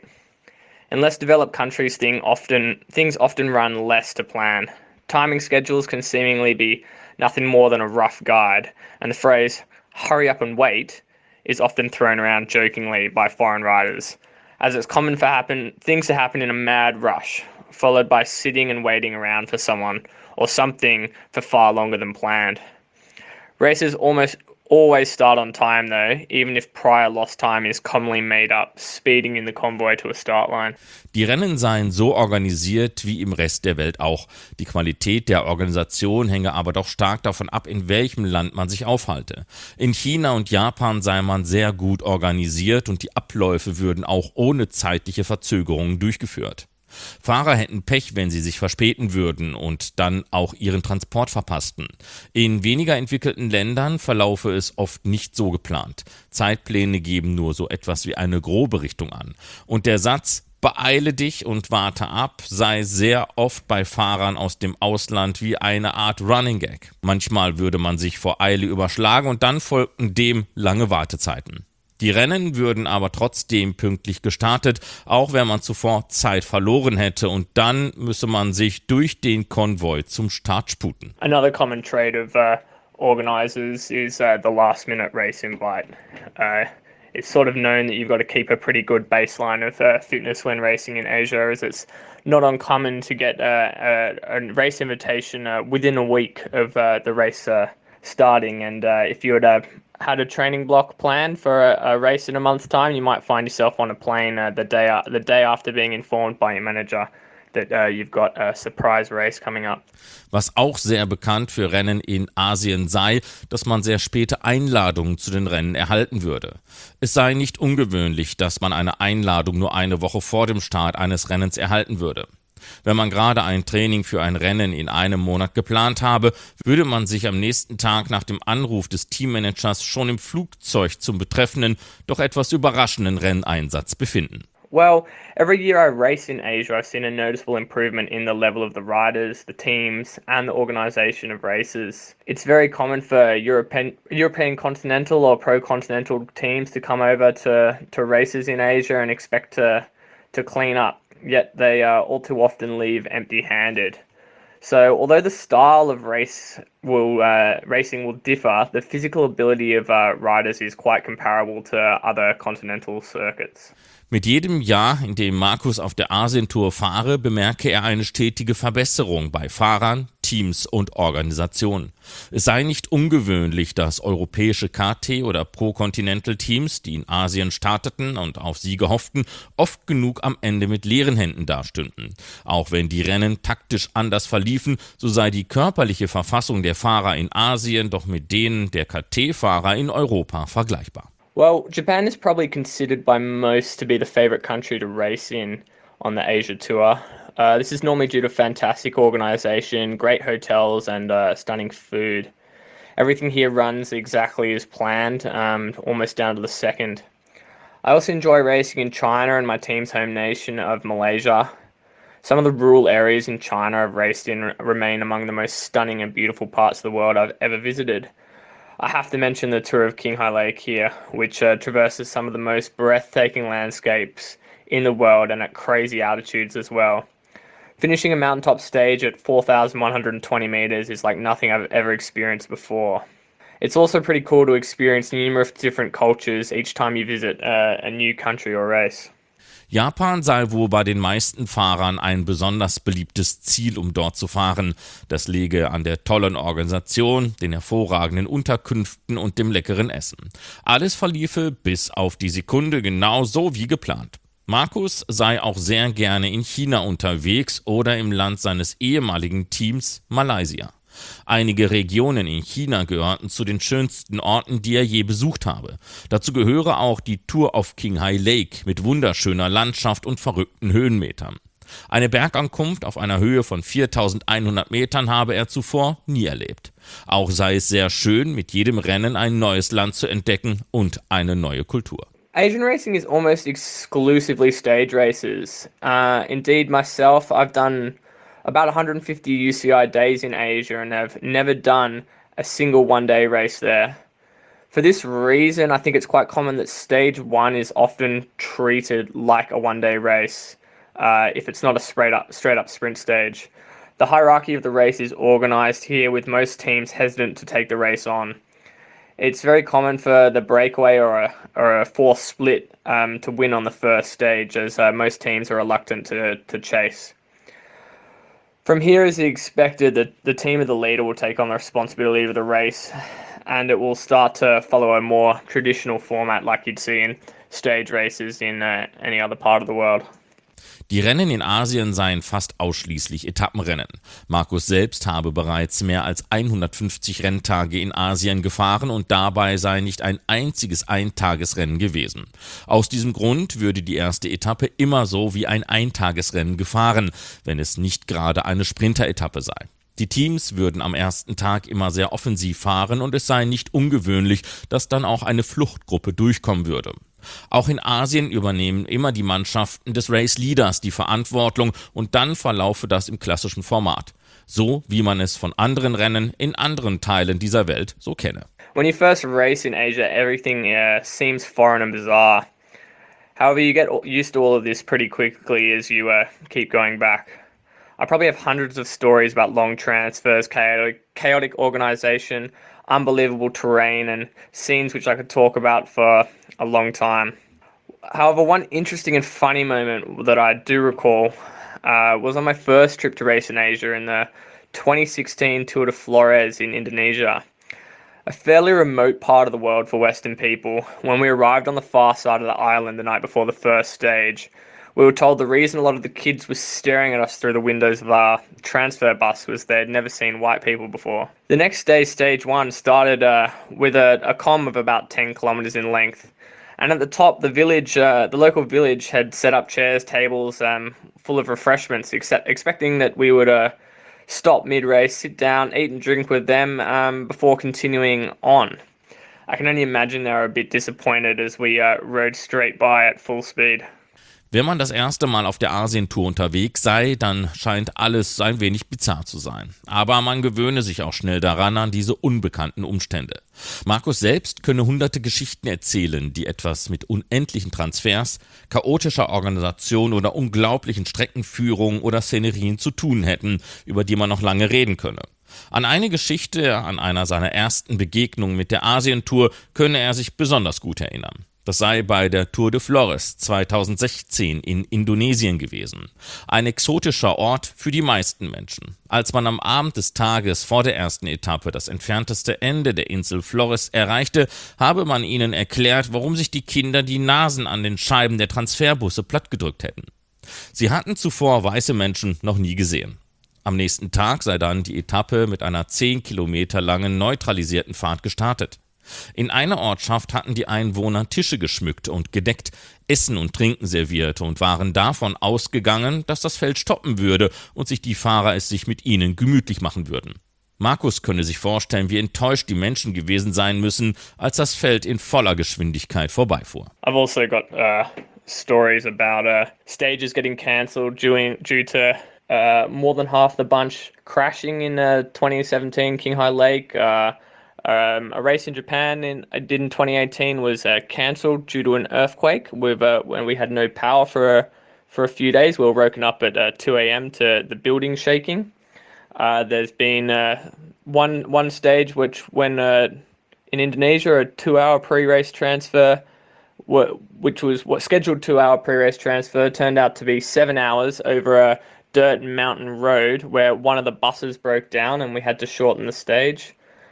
In less developed countries, thing often, things often run less to plan. Timing schedules can seemingly be nothing more than a rough guide, and the phrase, hurry up and wait, is often thrown around jokingly by foreign riders, as it's common for happen things to happen in a mad rush, followed by sitting and waiting around for someone or something for far longer than planned. Races almost always start on time though, even if prior lost time is commonly made up, speeding in the convoy to a start line. Die Rennen seien so organisiert wie im Rest der Welt auch. Die Qualität der Organisation hänge aber doch stark davon ab, in welchem Land man sich aufhalte. In China und Japan sei man sehr gut organisiert und die Abläufe würden auch ohne zeitliche Verzögerungen durchgeführt. Fahrer hätten Pech, wenn sie sich verspäten würden und dann auch ihren Transport verpassten. In weniger entwickelten Ländern verlaufe es oft nicht so geplant. Zeitpläne geben nur so etwas wie eine grobe Richtung an. Und der Satz „Beeile dich und warte ab" sei sehr oft bei Fahrern aus dem Ausland wie eine Art Running Gag. Manchmal würde man sich vor Eile überschlagen und dann folgten dem lange Wartezeiten. Die Rennen würden aber trotzdem pünktlich gestartet, auch wenn man zuvor Zeit verloren hätte, und dann müsse man sich durch den Konvoi zum Start sputen. Another common trait of uh, organisers is uh, the last minute race invite. Uh, it's sort of known that you've got to keep a pretty good baseline of uh, fitness when racing in Asia, as it's not uncommon to get uh, a, a race invitation uh, within a week of uh, the race uh, starting, and uh, if you had uh, had a training block planned for a, a race in a month's time, you might find yourself on a plane uh, the day uh, the day after being informed by your manager that uh, you've got a surprise race coming up. Was auch sehr bekannt für Rennen in Asien sei, dass man sehr späte Einladungen zu den Rennen erhalten würde. Es sei nicht ungewöhnlich, dass man eine Einladung nur eine Woche vor dem Start eines Rennens erhalten würde. Wenn man gerade ein Training für ein Rennen in einem Monat geplant habe, würde man sich am nächsten Tag nach dem Anruf des Teammanagers schon im Flugzeug zum betreffenden, doch etwas überraschenden Renneinsatz befinden. Well, every year I race in Asia, I've seen a noticeable improvement in the level of the riders, the teams, and the organisation of races. It's very common for European European continental or pro-continental teams to come over to, to races in Asia and expect to to clean up. Yet they uh, all too often leave empty-handed. So although the style of race will uh, racing will differ, the physical ability of uh, riders is quite comparable to other continental circuits. Mit jedem Jahr, in dem Markus auf der Asien-Tour fahre, bemerke er eine stetige Verbesserung bei Fahrern, Teams und Organisationen. Es sei nicht ungewöhnlich, dass europäische K T- oder Pro-Continental-Teams, die in Asien starteten und auf Siege hofften, oft genug am Ende mit leeren Händen dastünden. Auch wenn die Rennen taktisch anders verliefen, so sei die körperliche Verfassung der Fahrer in Asien doch mit denen der K T-Fahrer in Europa vergleichbar. Well, Japan is probably considered by most to be the favourite country to race in on the Asia Tour. Uh, this is normally due to fantastic organisation, great hotels and uh, stunning food. Everything here runs exactly as planned, um, almost down to the second. I also enjoy racing in China and my team's home nation of Malaysia. Some of the rural areas in China I've raced in remain among the most stunning and beautiful parts of the world I've ever visited. I have to mention the Tour of Qinghai Lake here, which uh, traverses some of the most breathtaking landscapes in the world and at crazy altitudes as well. Finishing a mountaintop stage at four thousand one hundred twenty meters is like nothing I've ever experienced before. It's also pretty cool to experience numerous different cultures each time you visit uh, a new country or race. Japan sei wohl bei den meisten Fahrern ein besonders beliebtes Ziel, um dort zu fahren. Das läge an der tollen Organisation, den hervorragenden Unterkünften und dem leckeren Essen. Alles verliefe bis auf die Sekunde genau so wie geplant. Markus sei auch sehr gerne in China unterwegs oder im Land seines ehemaligen Teams Malaysia. Einige Regionen in China gehörten zu den schönsten Orten, die er je besucht habe. Dazu gehöre auch die Tour of Qinghai Lake mit wunderschöner Landschaft und verrückten Höhenmetern. Eine Bergankunft auf einer Höhe von viertausendeinhundert Metern habe er zuvor nie erlebt. Auch sei es sehr schön, mit jedem Rennen ein neues Land zu entdecken und eine neue Kultur. Asian racing is almost exclusively stage races. Uh, indeed, myself, I've done about one hundred fifty U C I days in Asia and have never done a single one-day race there. For this reason, I think it's quite common that stage one is often treated like a one-day race uh, if it's not a straight up straight up sprint stage. The hierarchy of the race is organised here, with most teams hesitant to take the race on. It's very common for the breakaway or a, or a forced split um, to win on the first stage, as uh, most teams are reluctant to, to chase. From here, as expected, the, the team of the leader will take on the responsibility of the race, and it will start to follow a more traditional format like you'd see in stage races in uh, any other part of the world. Die Rennen in Asien seien fast ausschließlich Etappenrennen. Markus selbst habe bereits mehr als hundertfünfzig Renntage in Asien gefahren und dabei sei nicht ein einziges Eintagesrennen gewesen. Aus diesem Grund würde die erste Etappe immer so wie ein Eintagesrennen gefahren, wenn es nicht gerade eine Sprinteretappe sei. Die Teams würden am ersten Tag immer sehr offensiv fahren und es sei nicht ungewöhnlich, dass dann auch eine Fluchtgruppe durchkommen würde. Auch in Asien übernehmen immer die Mannschaften des Race Leaders die Verantwortung und dann verlaufe das im klassischen Format. So wie man es von anderen Rennen in anderen Teilen dieser Welt so kenne. When you first race in Asia, everything uh, seems foreign and bizarre. However, you get used to all of this pretty quickly as you uh, keep going back. I probably have hundreds of stories about long transfers, chaotic, chaotic organisation, unbelievable terrain and scenes which I could talk about for a long time. However, one interesting and funny moment that I do recall uh, was on my first trip to race in Asia in the twenty sixteen Tour de Flores in Indonesia. A fairly remote part of the world for Western people. When we arrived on the far side of the island the night before the first stage, we were told the reason a lot of the kids were staring at us through the windows of our transfer bus was they'd never seen white people before. The next day, stage one, started uh, with a, a comm of about ten kilometres in length. And at the top, the village, uh, the local village had set up chairs, tables, um, full of refreshments, except expecting that we would uh, stop mid-race, sit down, eat and drink with them um, before continuing on. I can only imagine they were a bit disappointed as we uh, rode straight by at full speed. Wenn man das erste Mal auf der Asientour unterwegs sei, dann scheint alles ein wenig bizarr zu sein. Aber man gewöhne sich auch schnell daran, an diese unbekannten Umstände. Markus selbst könne hunderte Geschichten erzählen, die etwas mit unendlichen Transfers, chaotischer Organisation oder unglaublichen Streckenführungen oder Szenerien zu tun hätten, über die man noch lange reden könne. An eine Geschichte, an einer seiner ersten Begegnungen mit der Asientour, könne er sich besonders gut erinnern. Das sei bei der Tour de Flores zweitausendsechzehn in Indonesien gewesen. Ein exotischer Ort für die meisten Menschen. Als man am Abend des Tages vor der ersten Etappe das entfernteste Ende der Insel Flores erreichte, habe man ihnen erklärt, warum sich die Kinder die Nasen an den Scheiben der Transferbusse plattgedrückt hätten. Sie hatten zuvor weiße Menschen noch nie gesehen. Am nächsten Tag sei dann die Etappe mit einer zehn Kilometer langen neutralisierten Fahrt gestartet. In einer Ortschaft hatten die Einwohner Tische geschmückt und gedeckt, Essen und Trinken serviert und waren davon ausgegangen, dass das Feld stoppen würde und sich die Fahrer es sich mit ihnen gemütlich machen würden. Markus könne sich vorstellen, wie enttäuscht die Menschen gewesen sein müssen, als das Feld in voller Geschwindigkeit vorbeifuhr. I've also got uh, stories about uh, stages getting cancelled due, due to uh, more than half the bunch crashing in uh, twenty seventeen Qinghai Lake. Uh, Um, a race in Japan in I did in twenty eighteen was uh, cancelled due to an earthquake. With uh, when we had no power for a, for a few days, we were woken up at uh, two a.m. to the building shaking. Uh, there's been uh, one one stage which, when uh, in Indonesia, a two-hour pre-race transfer, w- which was what scheduled two-hour pre-race transfer, turned out to be seven hours over a dirt and mountain road where one of the buses broke down and we had to shorten the stage.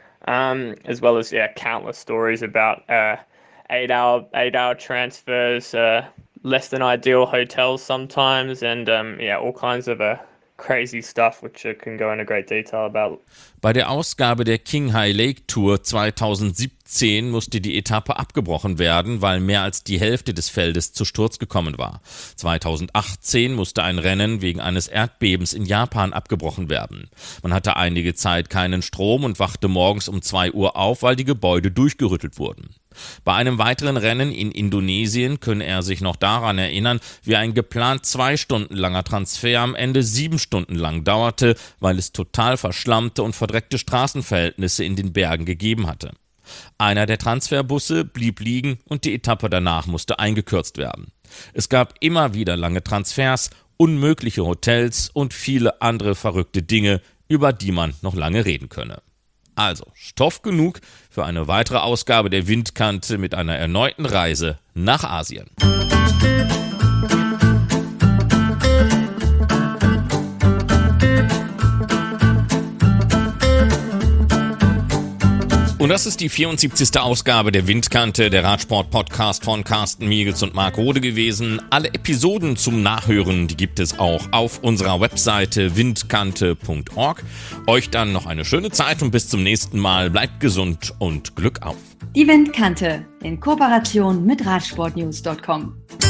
Um, as well as yeah, countless stories about uh, eight-hour eight-hour transfers, uh, less than ideal hotels sometimes, and um, yeah, all kinds of uh, crazy stuff, which I can go into great detail about. Bei der Ausgabe der Qinghai Lake Tour zweitausendsiebzehn musste die Etappe abgebrochen werden, weil mehr als die Hälfte des Feldes zu Sturz gekommen war. zweitausendachtzehn musste ein Rennen wegen eines Erdbebens in Japan abgebrochen werden. Man hatte einige Zeit keinen Strom und wachte morgens um zwei Uhr auf, weil die Gebäude durchgerüttelt wurden. Bei einem weiteren Rennen in Indonesien könne er sich noch daran erinnern, wie ein geplant zwei Stunden langer Transfer am Ende sieben Stunden lang dauerte, weil es total verschlammte und verdreckte Straßenverhältnisse in den Bergen gegeben hatte. Einer der Transferbusse blieb liegen und die Etappe danach musste eingekürzt werden. Es gab immer wieder lange Transfers unmögliche Hotels und viele andere verrückte Dinge, über die man noch lange reden könne. Also, Stoff genug für eine weitere Ausgabe der Windkante mit einer erneuten Reise nach Asien. Und das ist die vierundsiebzigste Ausgabe der Windkante, der Radsport-Podcast von Carsten Miegels und Marc Rode gewesen. Alle Episoden zum Nachhören, die gibt es auch auf unserer Webseite windkante punkt org. Euch dann noch eine schöne Zeit und bis zum nächsten Mal. Bleibt gesund und Glück auf. Die Windkante in Kooperation mit radsportnews punkt com.